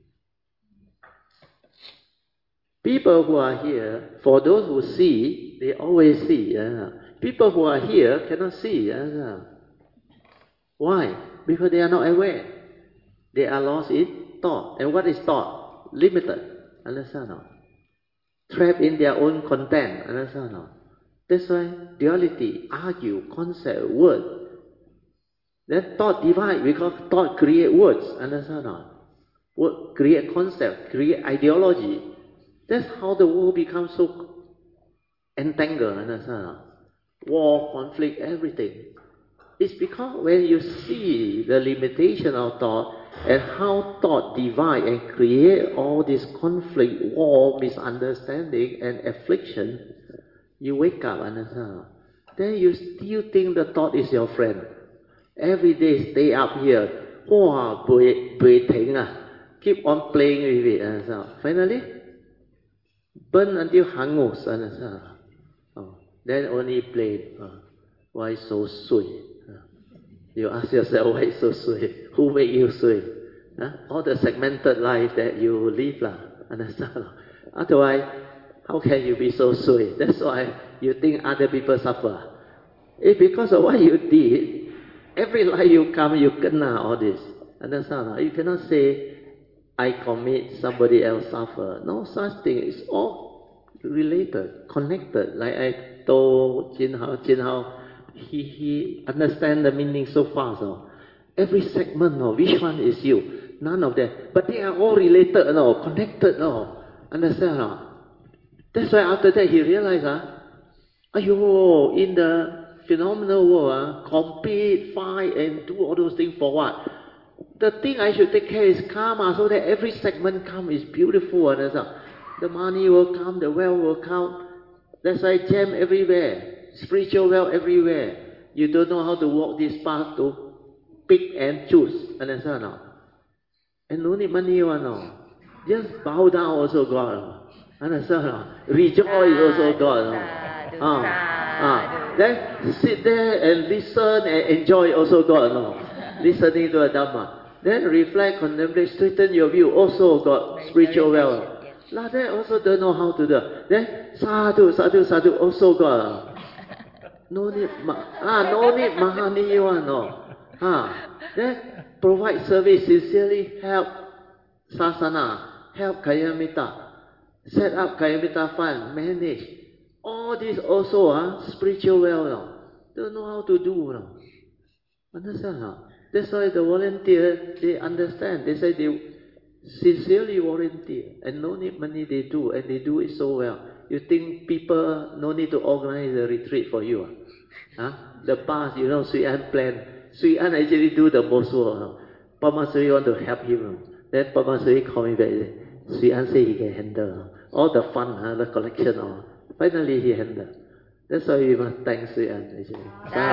People who are here, for those who see, they always see. Uh, people who are here cannot see. Uh, why? Because they are not aware. They are lost in thought. And what is thought? Limited. Understand or not? Trapped in their own content. Understand or not? That's why duality, argue, concept, word. Then thought divide because thought create words. Understand or not? Word create concept, create ideology. That's how the world becomes so entangled. Understand or not? War, conflict, everything. It's because when you see the limitation of thought, and how thought divide and create all this conflict, war, misunderstanding, and affliction, you wake up, understand? Then you still think the thought is your friend. Every day stay up here, wow, keep on playing with it, understand? Finally, burn until hangus, understand? Oh, then only play. Oh, why so sweet? You ask yourself, why so sweet? Who made you sweet? Huh? All the segmented life that you live, lah. Understand? Otherwise, how can you be so sweet? That's why you think other people suffer. It's because of what you did. Every life you come, you kena all this. Understand? You cannot say, I commit, somebody else suffer. No such thing. It's all related, connected. Like I told Jin Hao, Jin Hao, he, he understand the meaning so fast. Oh. Every segment, oh, which one is you? None of them. But they are all related, no, connected. No. Understand? No? That's why after that he realized, ah, ayo, in the phenomenal world, ah, compete, fight, and do all those things for what? The thing I should take care is karma, so that every segment come is beautiful. Understand? The money will come, the wealth will come. That's why gem everywhere. Spiritual wealth everywhere. You don't know how to walk this path to pick and choose. Understand? No? And no need money one. No? Just bow down also God. No? Understand? No? Rejoice also God. No? Ah, ah. Then sit there and listen and enjoy also God. No? Listening to a Dhamma. Then reflect, contemplate, straighten your view. Also got spiritual wealth. Like that also don't know how to do. Then sadhu, sadhu, sadhu also got. No need, ah, no need mahani one, no. Ah, then provide service, sincerely help sasana, help Kayamita, set up Kayamita fund, manage. All this also, ah, spiritual wealth, no. Don't know how to do, no. Understand, no? That's why the volunteer, they understand. They say they sincerely volunteer, and no need money they do, and they do it so well. You think people no need to organize a retreat for you? Huh? The past, you know, Sui An planned. Sui An actually do the most work. Pama Sui want to help him. Then Pama Sui call me back. Sui An say he can handle all the fun, huh, the collection. All. Finally he handle. That's why we must thank Sui An actually.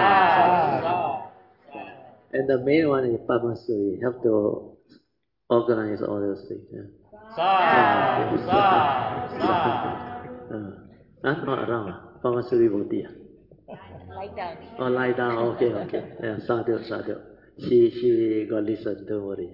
Ah. And the main one is Pama Sui. Help to organize all those things. Yeah. Sa, sa, sa. Uh, not around. Pama Suri Bodhi. Lie down. Oh, lie down. Okay, okay. Yeah, sadhu, sadhu. She, she got listen. Don't worry.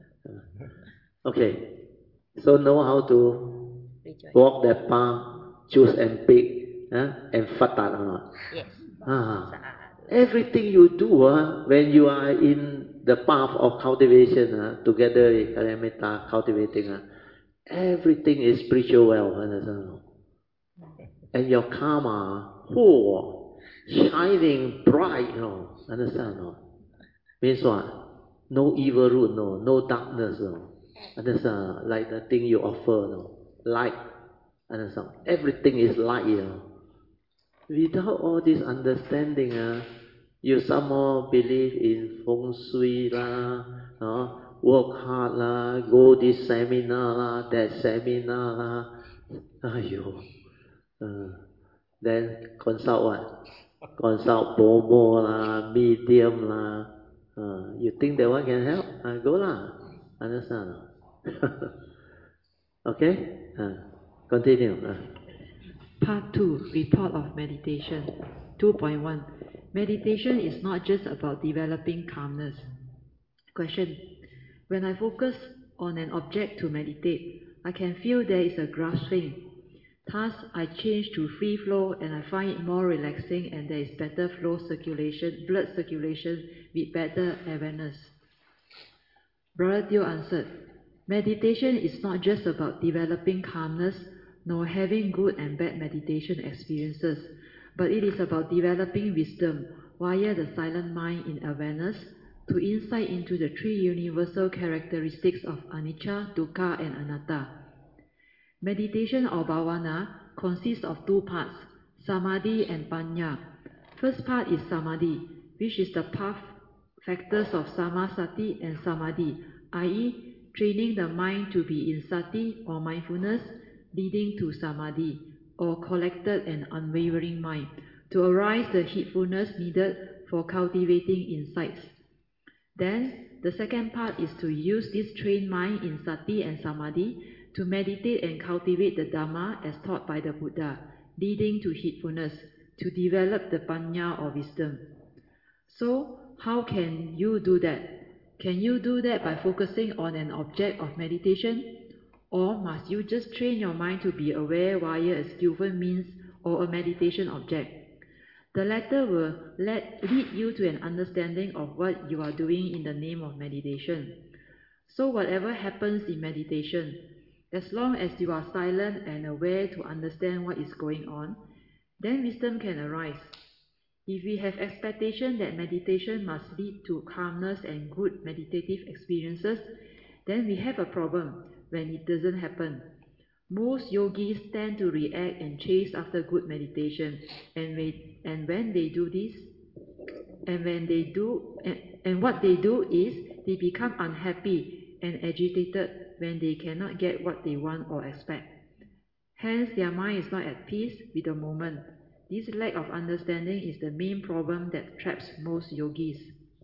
Uh, okay. So know how to walk that path, choose and pick, uh, and fatat or not. Yes. Ah, everything you do, uh, when you are in the path of cultivation, uh, together with Kalyamita, cultivating, uh, everything is spiritual wealth. Understand? And your karma, oh, shining bright, you know, understand? No? Means what? No evil root, no, no darkness, no. Understand? Like the thing you offer, no, light, understand? Everything is light, you know. Without all this understanding, uh, you somehow believe in feng shui lah, uh, work hard lah, go this seminar lah, that seminar lah. Aiyo. Uh, then consult what? Consult Bomo lah, medium lah. Uh, you think that one can help? Uh, go lah. Understand? Okay? Uh, continue. Uh. Part two, Report of Meditation. two point one. Meditation is not just about developing calmness. Question. When I focus on an object to meditate, I can feel there is a grasping. Thus, I change to free flow and I find it more relaxing and there is better flow circulation, blood circulation with better awareness. Brother Teo answered, meditation is not just about developing calmness nor having good and bad meditation experiences, but it is about developing wisdom via the silent mind in awareness to insight into the three universal characteristics of anicca, dukkha and anatta. Meditation or bhavana consists of two parts, samadhi and panya. First part is samadhi, which is the path factors of samasati and samadhi. that is, training the mind to be in sati or mindfulness, leading to samadhi, or collected and unwavering mind, to arise the heedfulness needed for cultivating insights. Then, the second part is to use this trained mind in sati and samadhi to meditate and cultivate the Dhamma as taught by the Buddha, leading to heedfulness, to develop the panya or wisdom. So, how can you do that? Can you do that by focusing on an object of meditation? Or must you just train your mind to be aware via a skillful means or a meditation object? The latter will let, lead you to an understanding of what you are doing in the name of meditation. So whatever happens in meditation, as long as you are silent and aware to understand what is going on, then wisdom can arise. If we have expectation that meditation must lead to calmness and good meditative experiences, then we have a problem when it doesn't happen. Most yogis tend to react and chase after good meditation, and, we, and when they do this, and when they do, and, and what they do is they become unhappy and agitated when they cannot get what they want or expect. Hence, their mind is not at peace with the moment. This lack of understanding is the main problem that traps most yogis.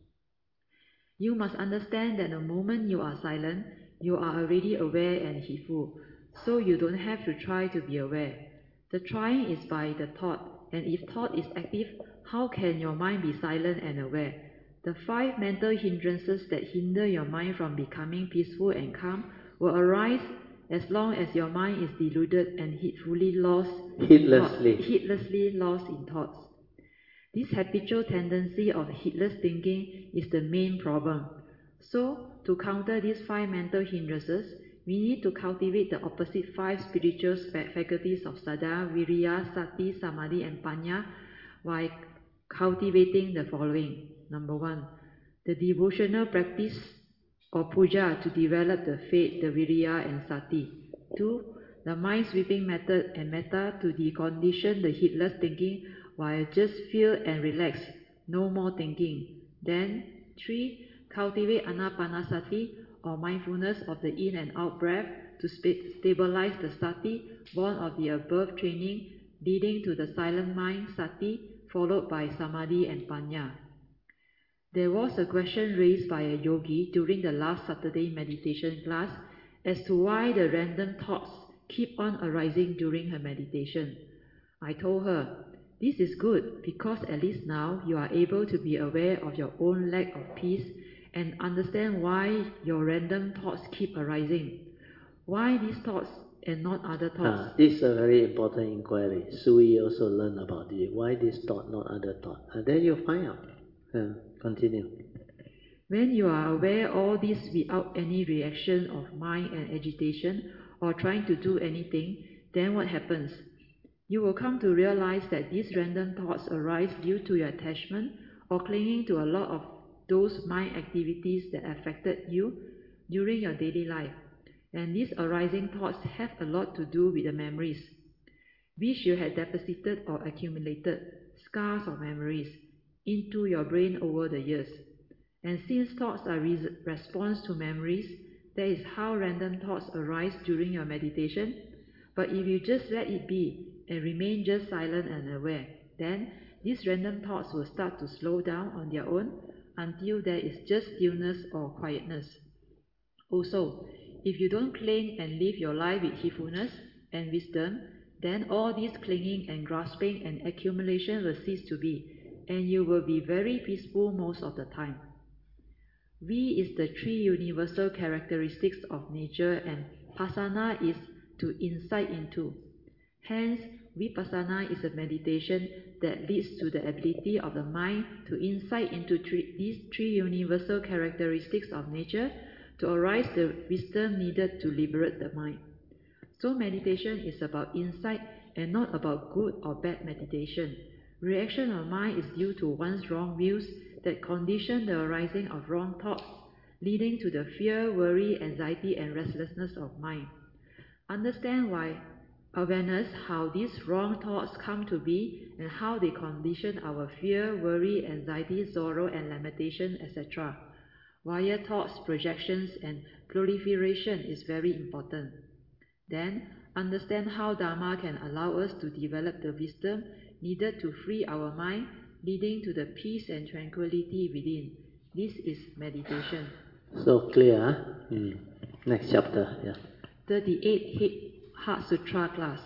You must understand that the moment you are silent, you are already aware and heedful, so you don't have to try to be aware. The trying is by the thought, and if thought is active, how can your mind be silent and aware? The five mental hindrances that hinder your mind from becoming peaceful and calm will arise as long as your mind is deluded and heedfully lost Heedlessly. in heedlessly lost in thoughts. This habitual tendency of heedless thinking is the main problem. So, to counter these five mental hindrances, we need to cultivate the opposite five spiritual faculties of Saddha, Viriya, Sati, Samadhi and Panya while cultivating the following. Number one, the devotional practice or puja to develop the faith, the Viriya and Sati. Two, the mind-sweeping method and metta to decondition the heedless thinking while just feel and relax, no more thinking. Then, three, cultivate anapanasati or mindfulness of the in and out breath to stabilize the sati, born of the above training, leading to the silent mind, sati, followed by samadhi and panya. There was a question raised by a yogi during the last Saturday meditation class as to why the random thoughts keep on arising during her meditation. I told her, this is good because at least now you are able to be aware of your own lack of peace and understand why your random thoughts keep arising. Why these thoughts and not other thoughts? Ah, this is a very important inquiry. Sui also learn about it. Why this thought, not other thought? And then you find out. Uh, continue. When you are aware all this without any reaction of mind and agitation or trying to do anything, then what happens? You will come to realize that these random thoughts arise due to your attachment or clinging to a lot of those mind activities that affected you during your daily life. And these arising thoughts have a lot to do with the memories, which you had deposited or accumulated, scars of memories, into your brain over the years. And since thoughts are res response to memories, that is how random thoughts arise during your meditation. But if you just let it be and remain just silent and aware, then these random thoughts will start to slow down on their own until there is just stillness or quietness. Also, if you don't cling and live your life with heedfulness and wisdom, then all this clinging and grasping and accumulation will cease to be, and you will be very peaceful most of the time. V is the three universal characteristics of nature, and Pasana is to insight into. Hence, Vipassana is a meditation that leads to the ability of the mind to insight into three, these three universal characteristics of nature to arise the wisdom needed to liberate the mind. So meditation is about insight and not about good or bad meditation. Reaction of mind is due to one's wrong views that condition the arising of wrong thoughts, leading to the fear, worry, anxiety, and restlessness of mind. Understand why awareness, how these wrong thoughts come to be and how they condition our fear, worry, anxiety, sorrow, and lamentation, et cetera. via thoughts, projections, and proliferation is very important. Then, understand how Dharma can allow us to develop the wisdom needed to free our mind, leading to the peace and tranquility within. This is meditation. So clear, huh? Mm. Next chapter, yeah. thirty-eight Heart Sutra class.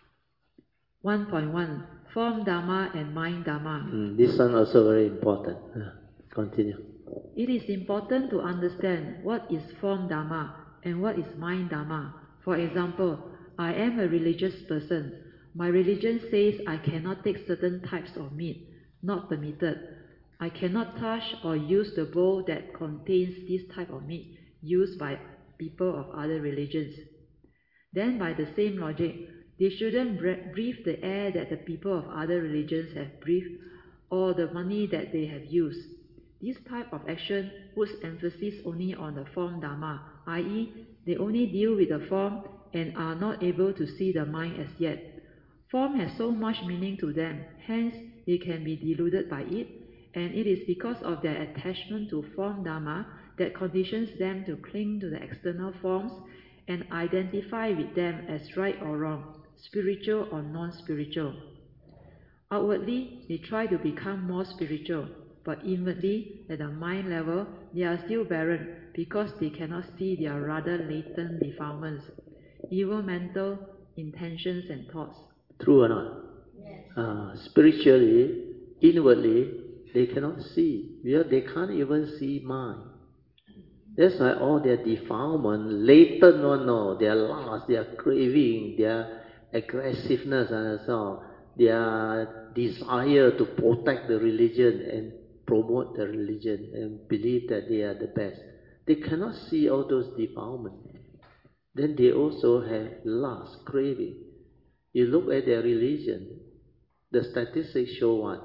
one point one. Form Dharma and Mind Dharma. Mm, this one also very important. Uh, continue. It is important to understand what is form Dharma and what is mind Dharma. For example, I am a religious person. My religion says I cannot take certain types of meat, not permitted. I cannot touch or use the bowl that contains this type of meat used by people of other religions. Then by the same logic, they shouldn't breathe the air that the people of other religions have breathed or the money that they have used. This type of action puts emphasis only on the form Dharma, that is, they only deal with the form and are not able to see the mind as yet. Form has so much meaning to them, hence they can be deluded by it, and it is because of their attachment to form Dharma that conditions them to cling to the external forms and identify with them as right or wrong, spiritual or non-spiritual. Outwardly, they try to become more spiritual, but inwardly, at the mind level, they are still barren because they cannot see their rather latent defilements, evil mental intentions and thoughts. True or not? Yes. Uh, spiritually, inwardly, they cannot see. Because they can't even see mind. That's why all their defilement, latent one, no, their lust, their craving, their aggressiveness and so on, their desire to protect the religion and promote the religion and believe that they are the best. They cannot see all those defilements. Then they also have lust, craving. You look at their religion, the statistics show what?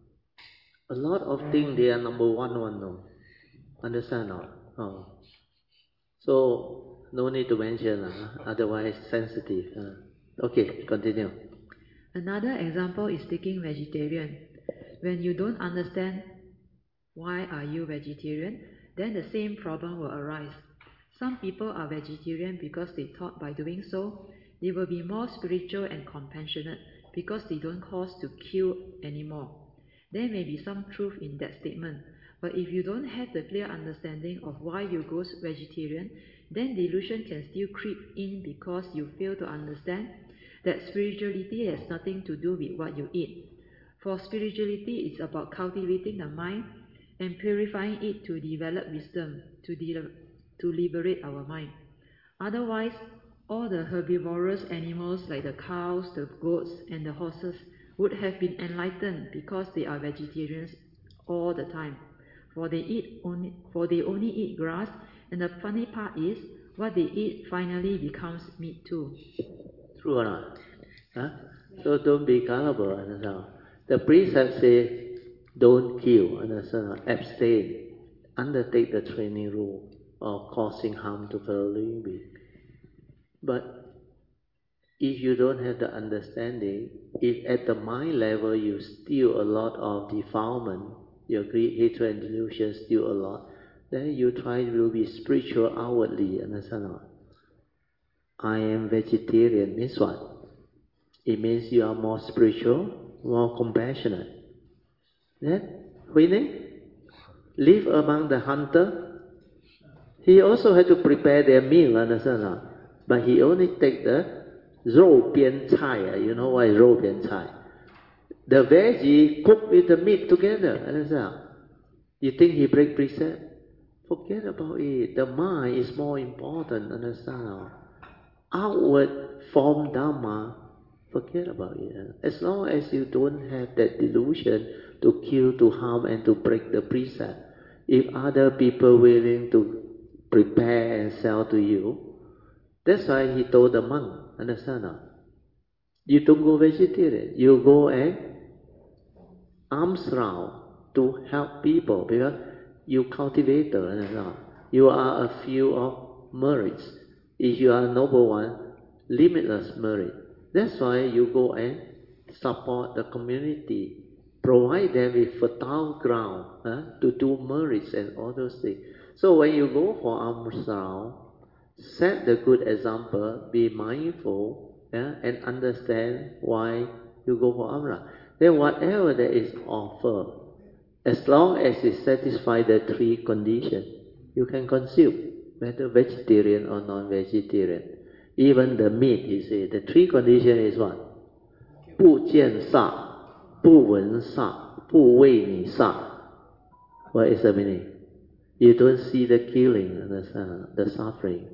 A lot of things they are number one one, no. Understand or not? Oh. So, no need to mention, uh, otherwise sensitive. Uh. Okay, continue. Another example is taking vegetarian. When you don't understand why are you vegetarian, then the same problem will arise. Some people are vegetarian because they thought by doing so, they will be more spiritual and compassionate because they don't cause to kill anymore. There may be some truth in that statement, but if you don't have the clear understanding of why you go vegetarian, then delusion can still creep in because you fail to understand that spirituality has nothing to do with what you eat. For spirituality is about cultivating the mind and purifying it to develop wisdom, to, de to liberate our mind. Otherwise, all the herbivorous animals like the cows, the goats, and the horses would have been enlightened because they are vegetarians all the time. For they eat only, for they only eat grass, and the funny part is, what they eat finally becomes meat too. True or not? Huh? So don't be gullible, understand? The precept says, don't kill, understand? Abstain, undertake the training rule of causing harm to fellow living beings. But if you don't have the understanding, if at the mind level you still a lot of defilement, your greed, hatred and delusion still a lot, then you try to be spiritual outwardly, understand? I am vegetarian means what? It means you are more spiritual, more compassionate. Then, Huining, live among the hunter. He also had to prepare their meal, understand? But he only take the 肉边菜, you know what is 肉边菜? The veggie cooked with the meat together, understand? You think he break precept? Forget about it. The mind is more important, understand? Outward form Dharma, forget about it. As long as you don't have that delusion to kill, to harm, and to break the precept, if other people willing to prepare and sell to you, that's why he told the monk, understand? You don't go vegetarian, you go and arms round to help people because you cultivator, understand? You are a few of merits. If you are a noble one, limitless merit. That's why you go and support the community, provide them with fertile ground huh, to do merits and all those things. So when you go for alms round, set the good example, be mindful, yeah, and understand why you go for alms round. Then whatever that is offered, as long as it satisfies the three conditions, you can consume, whether vegetarian or non-vegetarian. Even the meat, you see, the three conditions is what? 不见杀, 不闻杀, 不为你杀. What is the meaning? You don't see the killing, the, the suffering.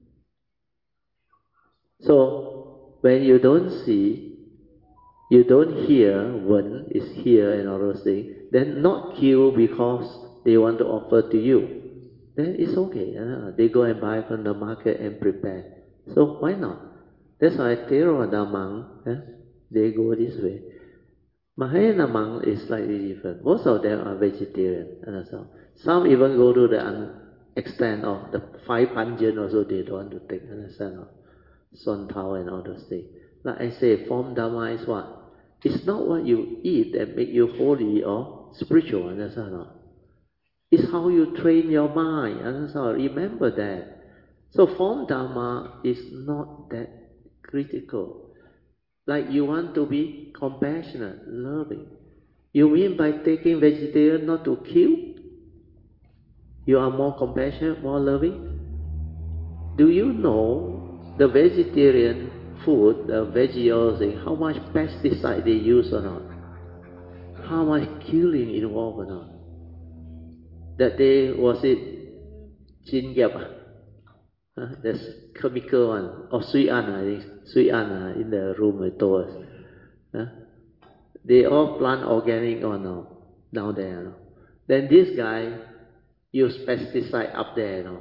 So, when you don't see, you don't hear, when is here and all those things, then not kill because they want to offer to you, then it's okay. Uh, they go and buy from the market and prepare. So why not? That's why Theravada monk, eh, they go this way. Mahayana monk is slightly different. Most of them are vegetarian. Understand? Some even go to the extent of the five panjan also they don't want to take. Understand? Son Tao and all those things. Like I say, form Dhamma is what? It's not what you eat that make you holy or spiritual. Understand? It's how you train your mind. Understand? Remember that. So form Dhamma is not that critical. Like you want to be compassionate, loving. You mean by taking vegetarian not to kill? You are more compassionate, more loving? Do you know the vegetarian food, the veggie oils, how much pesticide they use or not? How much killing involved or not? That day, was it Jingyap? Huh? That's chemical one. Or Sui An, I think. Sui An uh, in the room with us. Huh? They all plant organic or no? Down there. No? Then this guy use pesticide up there. No,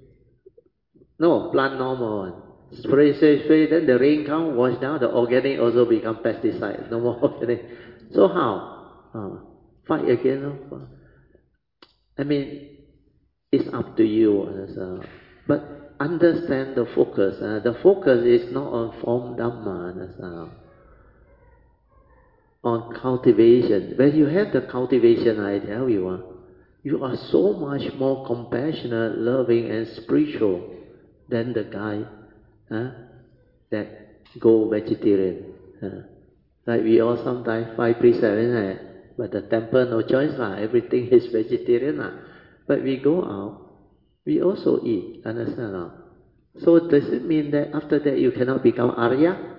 no plant normal one. Spray, spray, spray, then the rain come, wash down, the organic also become pesticide. No more organic. So how? Uh, fight again? No? I mean, it's up to you. Uh, but understand the focus. Uh, the focus is not on form Dhamma. Uh, on cultivation. When you have the cultivation, I tell you, uh, you are so much more compassionate, loving, and spiritual than the guy uh, that go vegetarian. Uh, like we all sometimes five precepts, uh, but the temple no choice lah. Everything is vegetarian lah. But we go out. We also eat, understand? No? So does it mean that after that you cannot become Arya?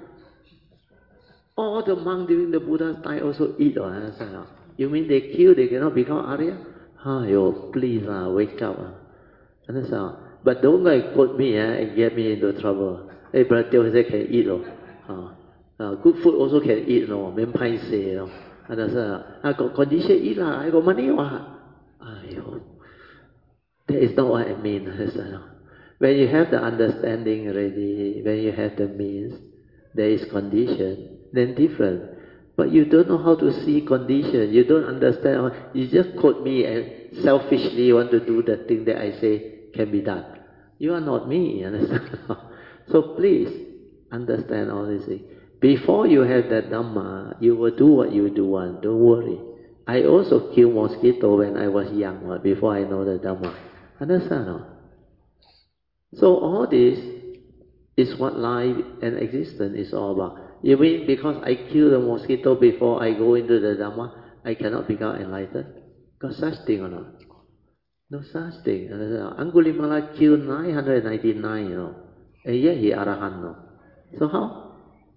All the monks during the Buddha's time also eat, oh, understand? No? You mean they kill, they cannot become Arya? Ayo, please, uh, wake up. Uh. Understand? No? But don't go and quote me uh, and get me into trouble. Hey, brother, Teo say can eat, oh. Uh, uh, good food also can eat, no? Men pai say, no? Understand? I got condition eat lah, I got money, what? Ayo. That is not what I mean. When you have the understanding already, when you have the means, there is condition, then different. But you don't know how to see condition. You don't understand. You just quote me and selfishly want to do the thing that I say can be done. You are not me, understand? So please understand all these things. Before you have that Dhamma, you will do what you do want. Don't worry. I also kill mosquito when I was young, before I know the Dhamma. Understand? No? So all this is what life and existence is all about. You mean because I kill the mosquito before I go into the Dhamma, I cannot become enlightened? Got such thing or not? No such thing. Angulimala killed nine hundred ninety-nine, you know, and yet he Arahant. No? So how?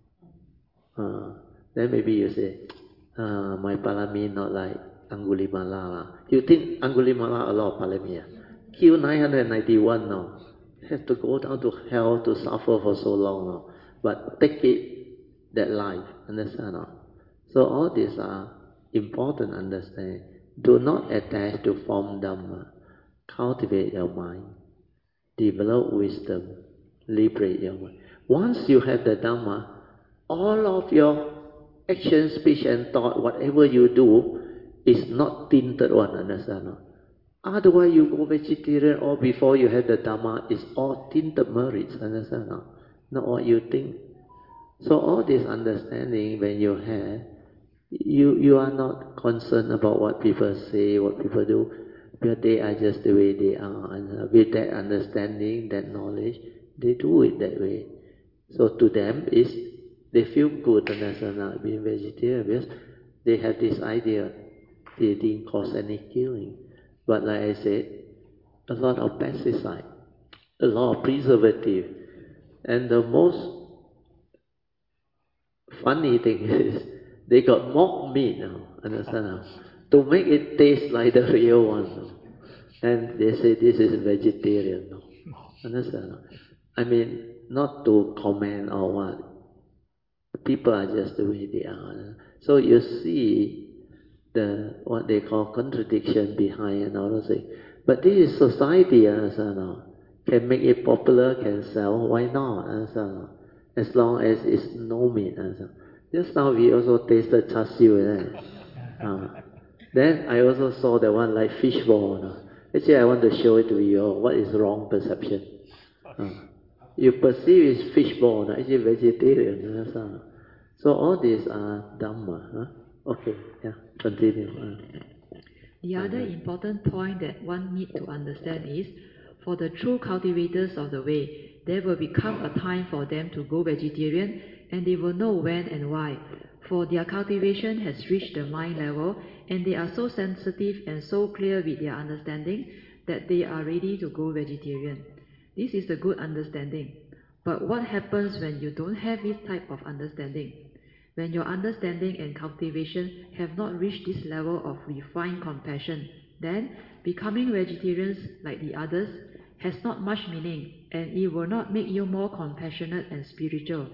Uh, then maybe you say, uh, my palami not like Angulimala. You think Angulimala a lot of palami? Kill nine hundred ninety-one now. Have to go down to hell to suffer for so long now. But take it, that life. Understand? No? So all these are important understanding. Do not attach to form Dhamma. Cultivate your mind. Develop wisdom. Liberate your mind. Once you have the Dhamma, all of your action, speech and thought, whatever you do, is not tinted one. Understand? No? Otherwise, you go vegetarian or before you have the Dhamma, it's all tinted merits, understand? No? Not what you think. So all this understanding, when you have, you, you are not concerned about what people say, what people do. Because they are just the way they are, and with that understanding, that knowledge, they do it that way. So to them, is they feel good and being vegetarian because they have this idea they didn't cause any killing. But like I said, a lot of pesticide, a lot of preservative, and the most funny thing is they got mock meat now, understand now, to make it taste like the real one. And they say this is vegetarian. No? Understand? I mean, not to comment or what. People are just the way they are. So you see the what they call contradiction behind and all those things. But this is society, understand? No? Can make it popular, can sell. Why not? Understand? No? As long as it's no meat. Understand? Just now we also tasted char siu, right? uh, then I also saw the one like fish ball. No? Actually, I want to show it to you all. What is wrong perception? Uh, you perceive it's fish ball, no? Actually vegetarian. Uh, so all these are Dhamma. Huh? Okay, yeah, continue. Uh, The other important point that one needs to understand is, for the true cultivators of the way, there will become a time for them to go vegetarian, and they will know when and why. For their cultivation has reached the mind level, and they are so sensitive and so clear with their understanding that they are ready to go vegetarian. This is a good understanding. But what happens when you don't have this type of understanding? When your understanding and cultivation have not reached this level of refined compassion, then becoming vegetarians like the others has not much meaning, and it will not make you more compassionate and spiritual.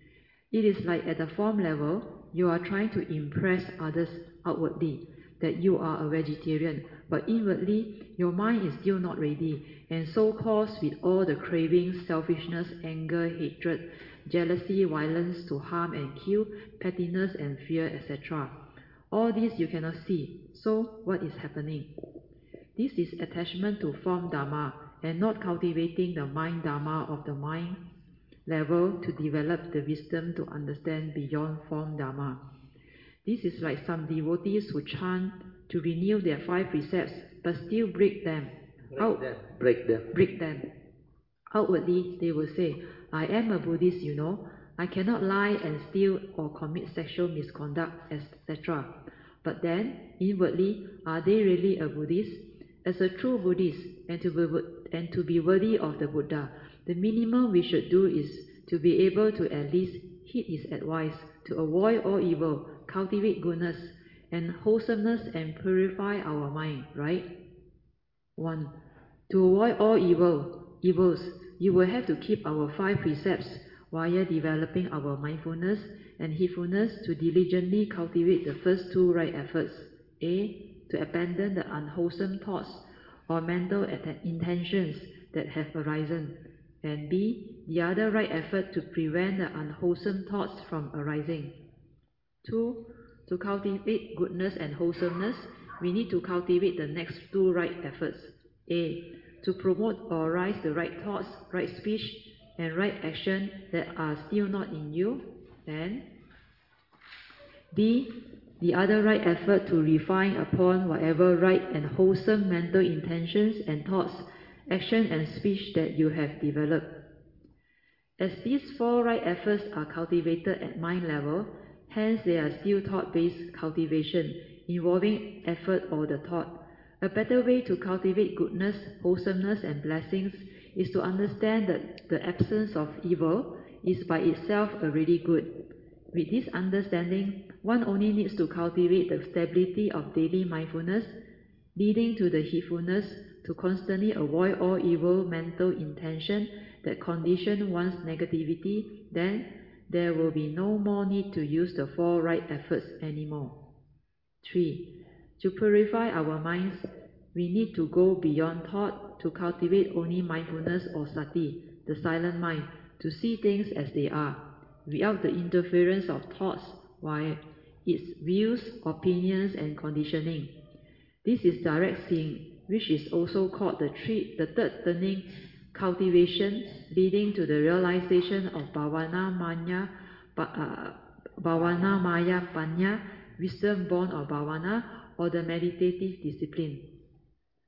It is like at the form level, you are trying to impress others outwardly that you are a vegetarian, but inwardly your mind is still not ready, and so caused with all the cravings, selfishness, anger, hatred, jealousy, violence to harm and kill, pettiness and fear, et cetera. All this you cannot see. So what is happening? This is attachment to form Dharma and not cultivating the mind Dharma of the mind level to develop the wisdom to understand beyond form Dharma. This is like some devotees who chant to renew their five precepts but still break them. Break Out, them. Break them. Break them. Outwardly, they will say, I am a Buddhist, you know. I cannot lie and steal or commit sexual misconduct, et cetera. But then, inwardly, are they really a Buddhist? As a true Buddhist, and to be, and to be worthy of the Buddha, the minimum we should do is to be able to at least heed his advice, to avoid all evil, cultivate goodness and wholesomeness and purify our mind, right? one. To avoid all evil, evils, you will have to keep our five precepts while developing our mindfulness and heedfulness to diligently cultivate the first two right efforts. A. To abandon the unwholesome thoughts or mental intentions that have arisen. And B. The other right effort to prevent the unwholesome thoughts from arising. two. To cultivate goodness and wholesomeness, we need to cultivate the next two right efforts. A. To promote or arise the right thoughts, right speech, and right action that are still not in you. And B. The other right effort to refine upon whatever right and wholesome mental intentions and thoughts, action and speech that you have developed. As these four right efforts are cultivated at mind level, hence they are still thought-based cultivation, involving effort or the thought. A better way to cultivate goodness, wholesomeness and blessings is to understand that the absence of evil is by itself already good. With this understanding, one only needs to cultivate the stability of daily mindfulness, leading to the heedfulness to constantly avoid all evil mental intention that condition one's negativity. Then there will be no more need to use the four right efforts anymore. three. To purify our minds, we need to go beyond thought to cultivate only mindfulness or sati, the silent mind, to see things as they are, without the interference of thoughts, while its views, opinions and conditioning. This is direct seeing, which is also called the, three, the third turning cultivation, leading to the realization of Bhavana Maya, uh, Bhavana Maya Panya, wisdom born of Bhavana, or the meditative discipline.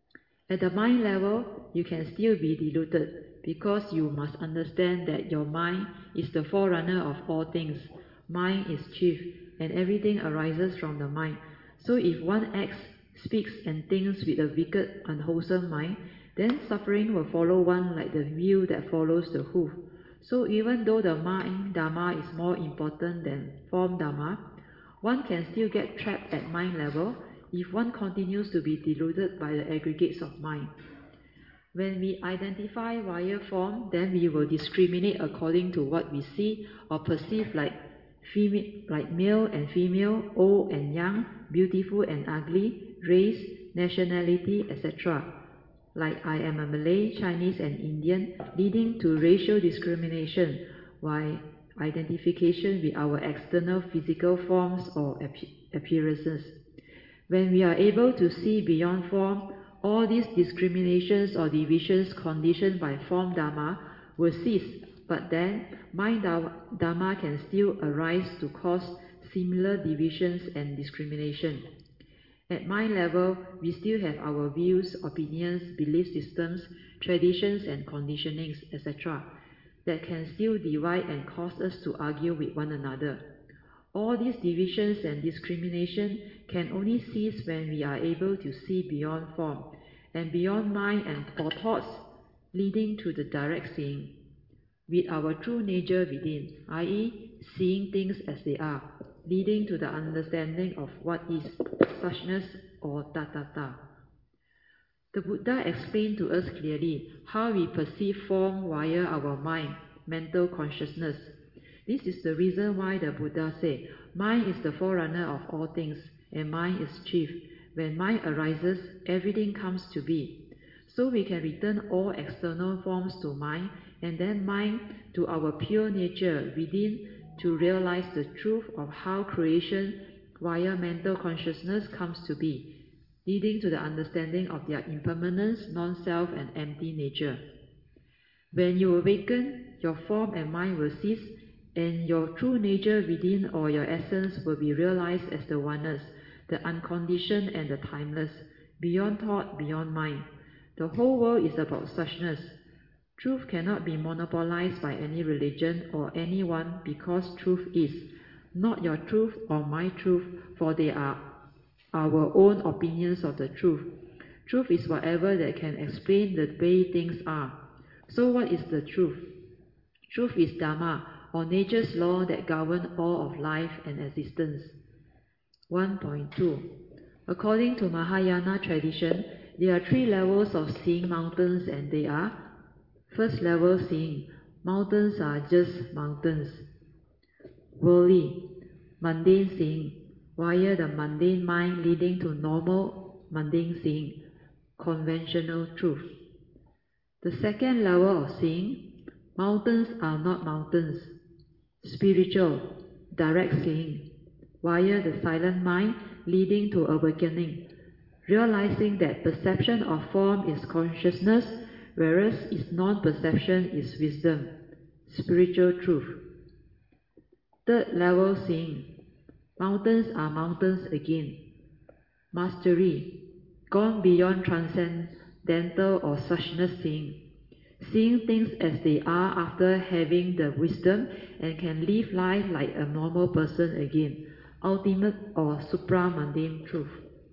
At the mind level, you can still be deluded, because you must understand that your mind is the forerunner of all things. Mind is chief, and everything arises from the mind. So if one acts, speaks and thinks with a wicked, unwholesome mind, then suffering will follow one like the wheel that follows the hoof. So even though the mind Dharma is more important than form Dharma, one can still get trapped at mind level if one continues to be deluded by the aggregates of mind. When we identify via form, then we will discriminate according to what we see or perceive, like female, like male and female, old and young, beautiful and ugly, race, nationality, et cetera. Like I am a Malay, Chinese and Indian, leading to racial discrimination, while identification with our external physical forms or appearances. When we are able to see beyond form, all these discriminations or divisions conditioned by form Dharma will cease, but then mind Dharma can still arise to cause similar divisions and discrimination. At mind level, we still have our views, opinions, belief systems, traditions and conditionings, et cetera, that can still divide and cause us to argue with one another. All these divisions and discrimination can only cease when we are able to see beyond form, and beyond mind and or thoughts, leading to the direct seeing, with our true nature within, that is, seeing things as they are, leading to the understanding of what is suchness or tathata. The Buddha explained to us clearly how we perceive form via our mind, mental consciousness. This is the reason why the Buddha said, mind is the forerunner of all things, and mind is chief. When mind arises, everything comes to be. So we can return all external forms to mind, and then mind to our pure nature within, to realize the truth of how creation via mental consciousness comes to be, leading to the understanding of their impermanence, non-self and empty nature. When you awaken, your form and mind will cease, and your true nature within or your essence will be realized as the oneness, the unconditioned and the timeless, beyond thought, beyond mind. The whole world is about suchness. Truth cannot be monopolized by any religion or anyone, because truth is not your truth or my truth, for they are our own opinions of the truth. Truth is whatever that can explain the way things are. So what is the truth? Truth is Dharma, or nature's law that govern all of life and existence. one point two. According to Mahayana tradition, there are three levels of seeing mountains, and they are: first level seeing, mountains are just mountains. Worldly, mundane seeing, via the mundane mind leading to normal mundane seeing, conventional truth. The second level of seeing, mountains are not mountains. Spiritual, direct seeing, via the silent mind leading to awakening, realizing that perception of form is consciousness, whereas its non-perception is wisdom, spiritual truth. Third level seeing, mountains are mountains again. Mastery, gone beyond transcendental or suchness seeing, seeing things as they are after having the wisdom and can live life like a normal person again, ultimate or supra-mundane truth.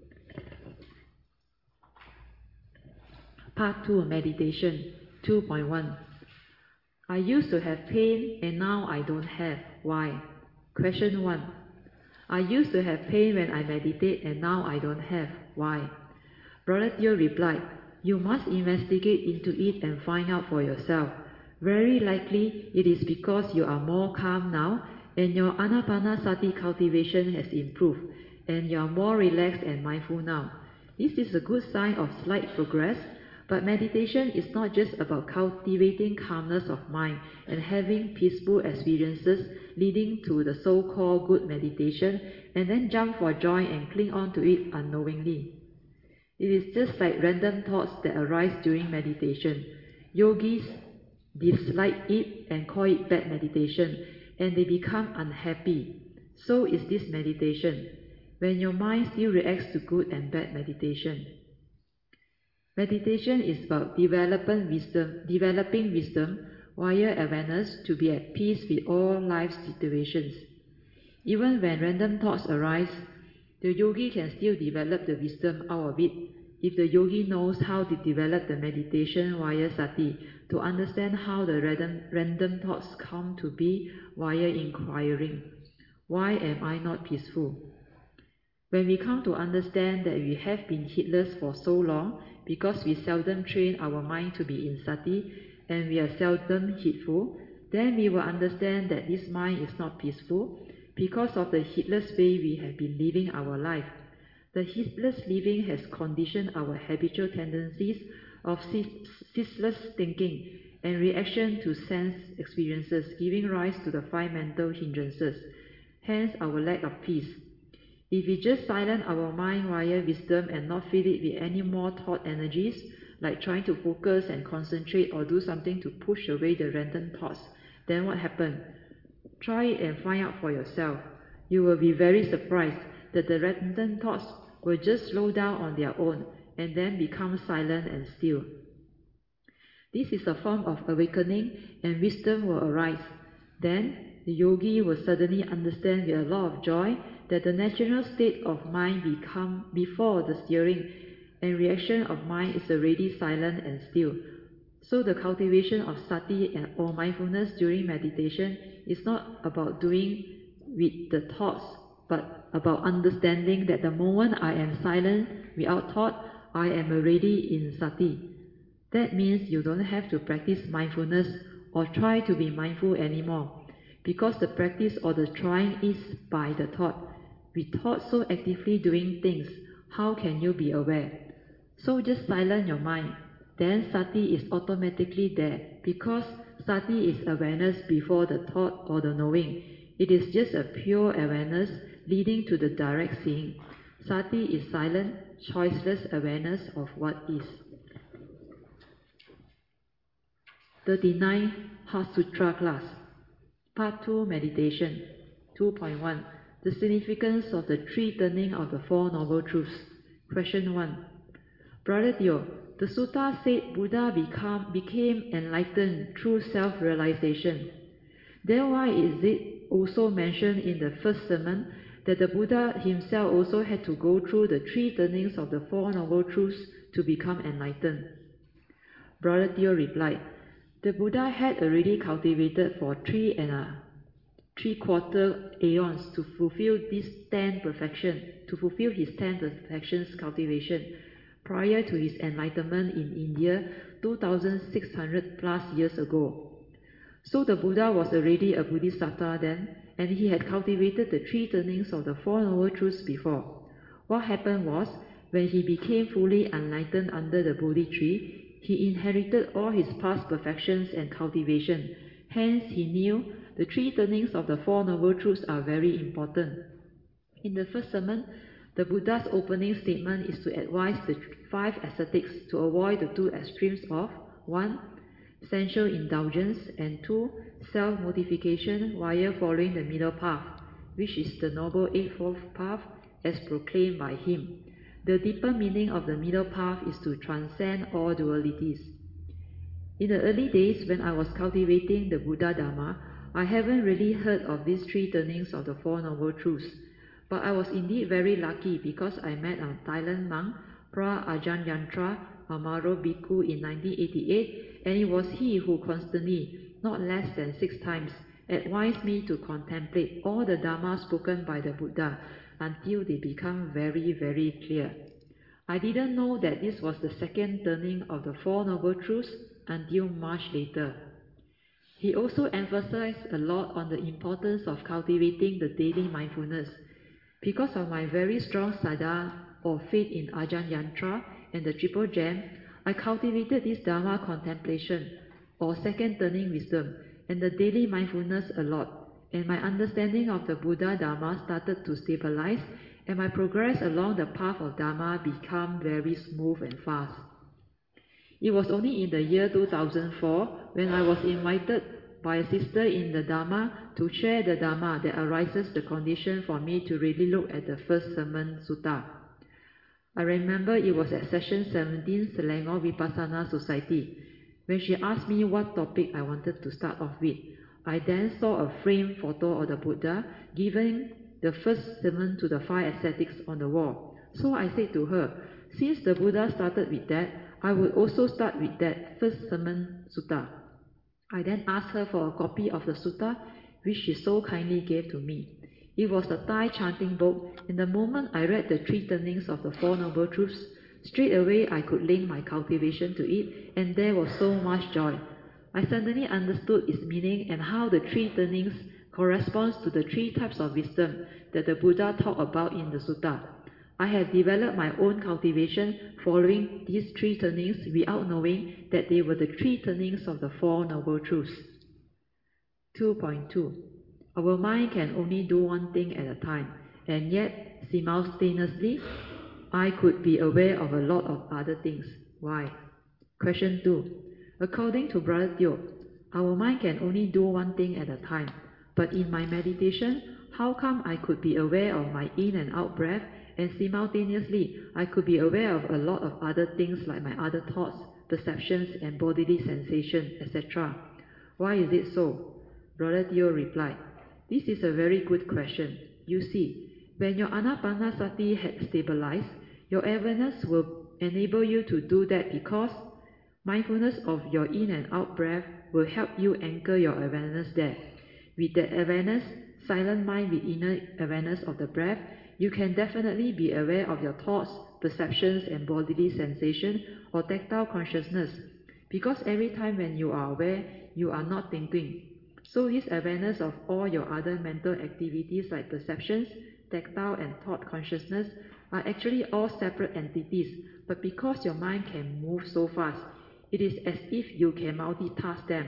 Part two, Meditation, two point one. I used to have pain and now I don't have. Why? Question one. I used to have pain when I meditate and now I don't have. Why? Brother Teo replied, you must investigate into it and find out for yourself. Very likely it is because you are more calm now and your Anapanasati cultivation has improved and you are more relaxed and mindful now. This is a good sign of slight progress. But meditation is not just about cultivating calmness of mind and having peaceful experiences leading to the so-called good meditation and then jump for joy and cling on to it unknowingly. It is just like random thoughts that arise during meditation. Yogis dislike it and call it bad meditation, and they become unhappy. So is this meditation, when your mind still reacts to good and bad meditation. Meditation is about developing wisdom, developing wisdom via awareness to be at peace with all life situations. Even when random thoughts arise, the yogi can still develop the wisdom out of it if the yogi knows how to develop the meditation via sati, to understand how the random, random thoughts come to be via inquiring, why am I not peaceful? When we come to understand that we have been heedless for so long because we seldom train our mind to be in sati and we are seldom heedful, then we will understand that this mind is not peaceful because of the heedless way we have been living our life. The heedless living has conditioned our habitual tendencies of ceaseless thinking and reaction to sense experiences, giving rise to the five mental hindrances, hence our lack of peace. If we just silence our mind via wisdom and not fill it with any more thought energies, like trying to focus and concentrate or do something to push away the random thoughts, then what happens? Try it and find out for yourself. You will be very surprised that the random thoughts will just slow down on their own and then become silent and still. This is a form of awakening and wisdom will arise. Then the yogi will suddenly understand with a lot of joy that the natural state of mind become before the steering and reaction of mind is already silent and still. So the cultivation of sati and or mindfulness during meditation is not about doing with the thoughts, but about understanding that the moment I am silent without thought, I am already in sati. That means you don't have to practice mindfulness or try to be mindful anymore, because the practice or the trying is by the thought. With thought so actively doing things, how can you be aware? So just silence your mind. Then sati is automatically there, because sati is awareness before the thought or the knowing. It is just a pure awareness leading to the direct seeing. Sati is silent, choiceless awareness of what is. thirty-nine Heart Sutra class. Part two Meditation. two point one. The significance of the three turning of the Four Noble Truths. Question one. Brother Teo, the sutta said Buddha become, became enlightened through self-realization. Then why is it also mentioned in the first sermon that the Buddha himself also had to go through the three turnings of the Four Noble Truths to become enlightened? Brother Teo replied, the Buddha had already cultivated for three and a three quarter aeons to fulfill this ten perfection, to fulfill his ten perfections cultivation prior to his enlightenment in India two thousand six hundred plus years ago. So the Buddha was already a Bodhisattva then, and he had cultivated the three turnings of the Four Noble Truths before. What happened was, when he became fully enlightened under the Bodhi tree, he inherited all his past perfections and cultivation. Hence, he knew the three turnings of the Four Noble Truths are very important. In the first sermon, the Buddha's opening statement is to advise the five ascetics to avoid the two extremes of one. Sensual indulgence, and two. Self-mortification via following the middle path, which is the Noble Eightfold Path as proclaimed by him. The deeper meaning of the middle path is to transcend all dualities. In the early days when I was cultivating the Buddha Dharma, I haven't really heard of these three turnings of the Four Noble Truths. But I was indeed very lucky because I met a Thailand monk, Pra Ajahn Yantra Amaro Bhikkhu, in nineteen eighty-eight, and it was he who constantly, not less than six times, advised me to contemplate all the Dharma spoken by the Buddha until they become very, very clear. I didn't know that this was the second turning of the Four Noble Truths until much later. He also emphasized a lot on the importance of cultivating the daily mindfulness. Because of my very strong saddha or faith in Ajahn Yantra and the Triple Gem, I cultivated this Dharma contemplation or second turning wisdom and the daily mindfulness a lot. And my understanding of the Buddha Dharma started to stabilize, and my progress along the path of Dharma became very smooth and fast. It was only in the year two thousand four when I was invited by a sister in the Dharma to share the Dharma that arises the condition for me to really look at the first sermon sutta. I remember it was at session seventeen, Selangor Vipassana Society, when she asked me what topic I wanted to start off with. I then saw a framed photo of the Buddha giving the first sermon to the five ascetics on the wall. So I said to her, since the Buddha started with that, I would also start with that first sermon sutta. I then asked her for a copy of the sutta, which she so kindly gave to me. It was a Thai chanting book, and the moment I read the three turnings of the Four Noble Truths, straight away I could link my cultivation to it, and there was so much joy. I suddenly understood its meaning and how the three turnings corresponds to the three types of wisdom that the Buddha talked about in the sutta. I have developed my own cultivation following these three turnings without knowing that they were the three turnings of the Four Noble Truths. two point two. Our mind can only do one thing at a time, and yet, simultaneously, I could be aware of a lot of other things. Why? Question two. According to Brother Teo, our mind can only do one thing at a time, but in my meditation, how come I could be aware of my in and out breath, and simultaneously, I could be aware of a lot of other things like my other thoughts, perceptions, and bodily sensation, et cetera. Why is it so? Brother Teo replied, this is a very good question. You see, when your Anapanasati had stabilized, your awareness will enable you to do that because mindfulness of your in and out breath will help you anchor your awareness there. With that awareness, silent mind with inner awareness of the breath, you can definitely be aware of your thoughts, perceptions, and bodily sensation or tactile consciousness, because every time when you are aware, you are not thinking. So this awareness of all your other mental activities like perceptions, tactile and thought consciousness are actually all separate entities, but because your mind can move so fast, it is as if you can multitask them,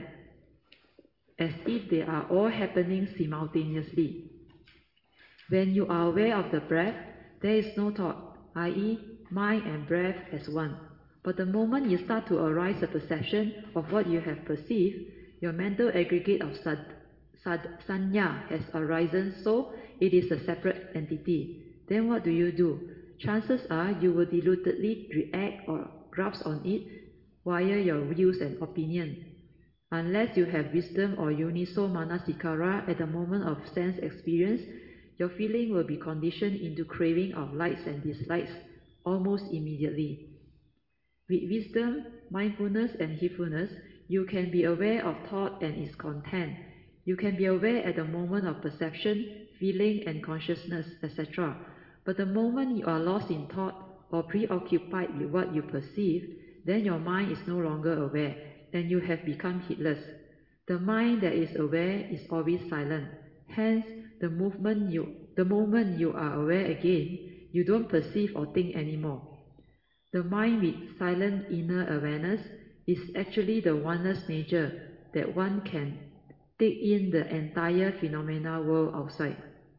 as if they are all happening simultaneously. When you are aware of the breath, there is no thought, that is, mind and breath as one. But the moment you start to arise a perception of what you have perceived, your mental aggregate of sad, sad, sanya has arisen, so it is a separate entity. Then what do you do? Chances are you will dilutedly react or grasp on it via your views and opinion. Unless you have wisdom or Yoniso Manasikara at the moment of sense experience, your feeling will be conditioned into craving of likes and dislikes almost immediately. With wisdom, mindfulness, and heedfulness, you can be aware of thought and its content. You can be aware at the moment of perception, feeling, and consciousness, et cetera. But the moment you are lost in thought or preoccupied with what you perceive, then your mind is no longer aware, and you have become heedless. The mind that is aware is always silent. Hence, the movement you, the moment you are aware again, you don't perceive or think anymore. The mind with silent inner awareness is actually the oneness nature that one can take in the entire phenomena world outside.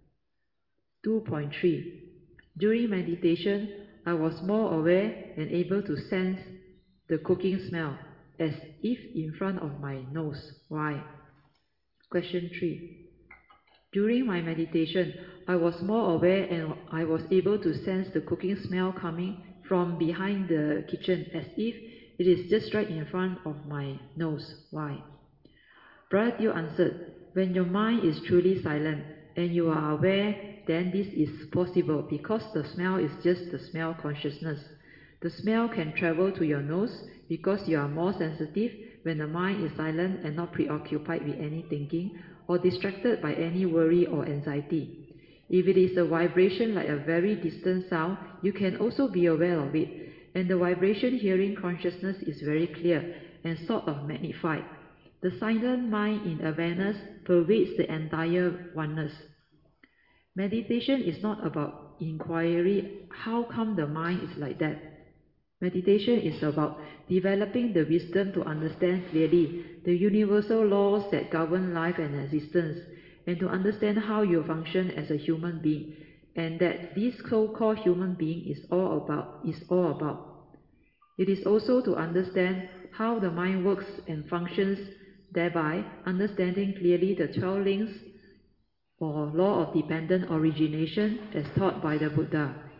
two point three. During meditation, I was more aware and able to sense the cooking smell as if in front of my nose. Why? Question three. During my meditation, I was more aware and I was able to sense the cooking smell coming from behind the kitchen as if it is just right in front of my nose. Why? Brother Teo answered, when your mind is truly silent and you are aware, then this is possible because the smell is just the smell consciousness. The smell can travel to your nose because you are more sensitive when the mind is silent and not preoccupied with any thinking or distracted by any worry or anxiety. If it is a vibration like a very distant sound, you can also be aware of it, and the vibration hearing consciousness is very clear and sort of magnified. The silent mind in awareness pervades the entire oneness. Meditation is not about inquiry, how come the mind is like that? Meditation is about developing the wisdom to understand clearly the universal laws that govern life and existence, and to understand how you function as a human being, and that this so-called human being is all about is all about. It is also to understand how the mind works and functions, thereby understanding clearly the twelve links or law of dependent origination as taught by the Buddha.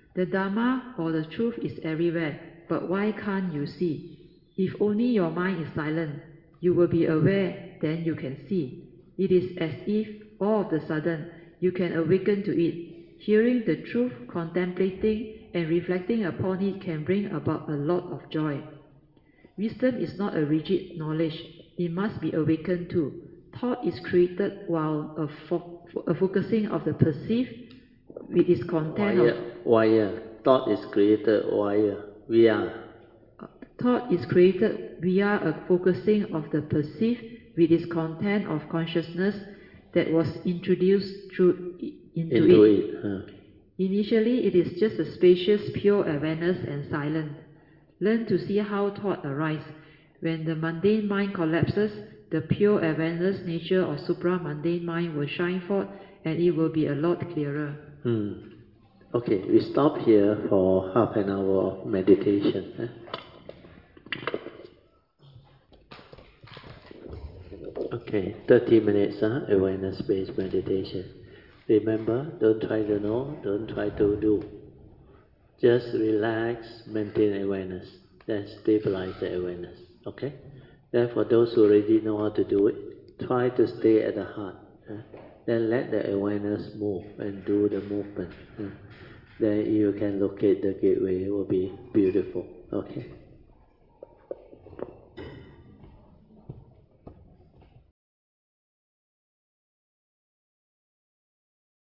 The Dharma or the truth is everywhere, but why can't you see? If only your mind is silent, you will be aware, then you can see. It is as if, all of a sudden, you can awaken to it. Hearing the truth, contemplating and reflecting upon it can bring about a lot of joy. Wisdom is not a rigid knowledge. It must be awakened too. Thought is created while a, fo a focusing of the perceived with its content wire, of... Wire. Thought is created wire. We are. Thought is created via a focusing of the perceived with its content of consciousness that was introduced through into, into it. it. Huh. Initially, it is just a spacious, pure awareness and silence. Learn to see how thought arises. When the mundane mind collapses, the pure awareness nature of supra-mundane mind will shine forth, and it will be a lot clearer. Hmm. Okay, we stop here for half an hour of meditation. Eh? Okay, thirty minutes, huh? Awareness-based meditation. Remember, don't try to know, don't try to do. Just relax, maintain awareness, then stabilize the awareness. Okay? Then for those who already know how to do it, try to stay at the heart. Eh? Then let the awareness move and do the movement. Eh? Then you can locate the gateway, it will be beautiful. Okay?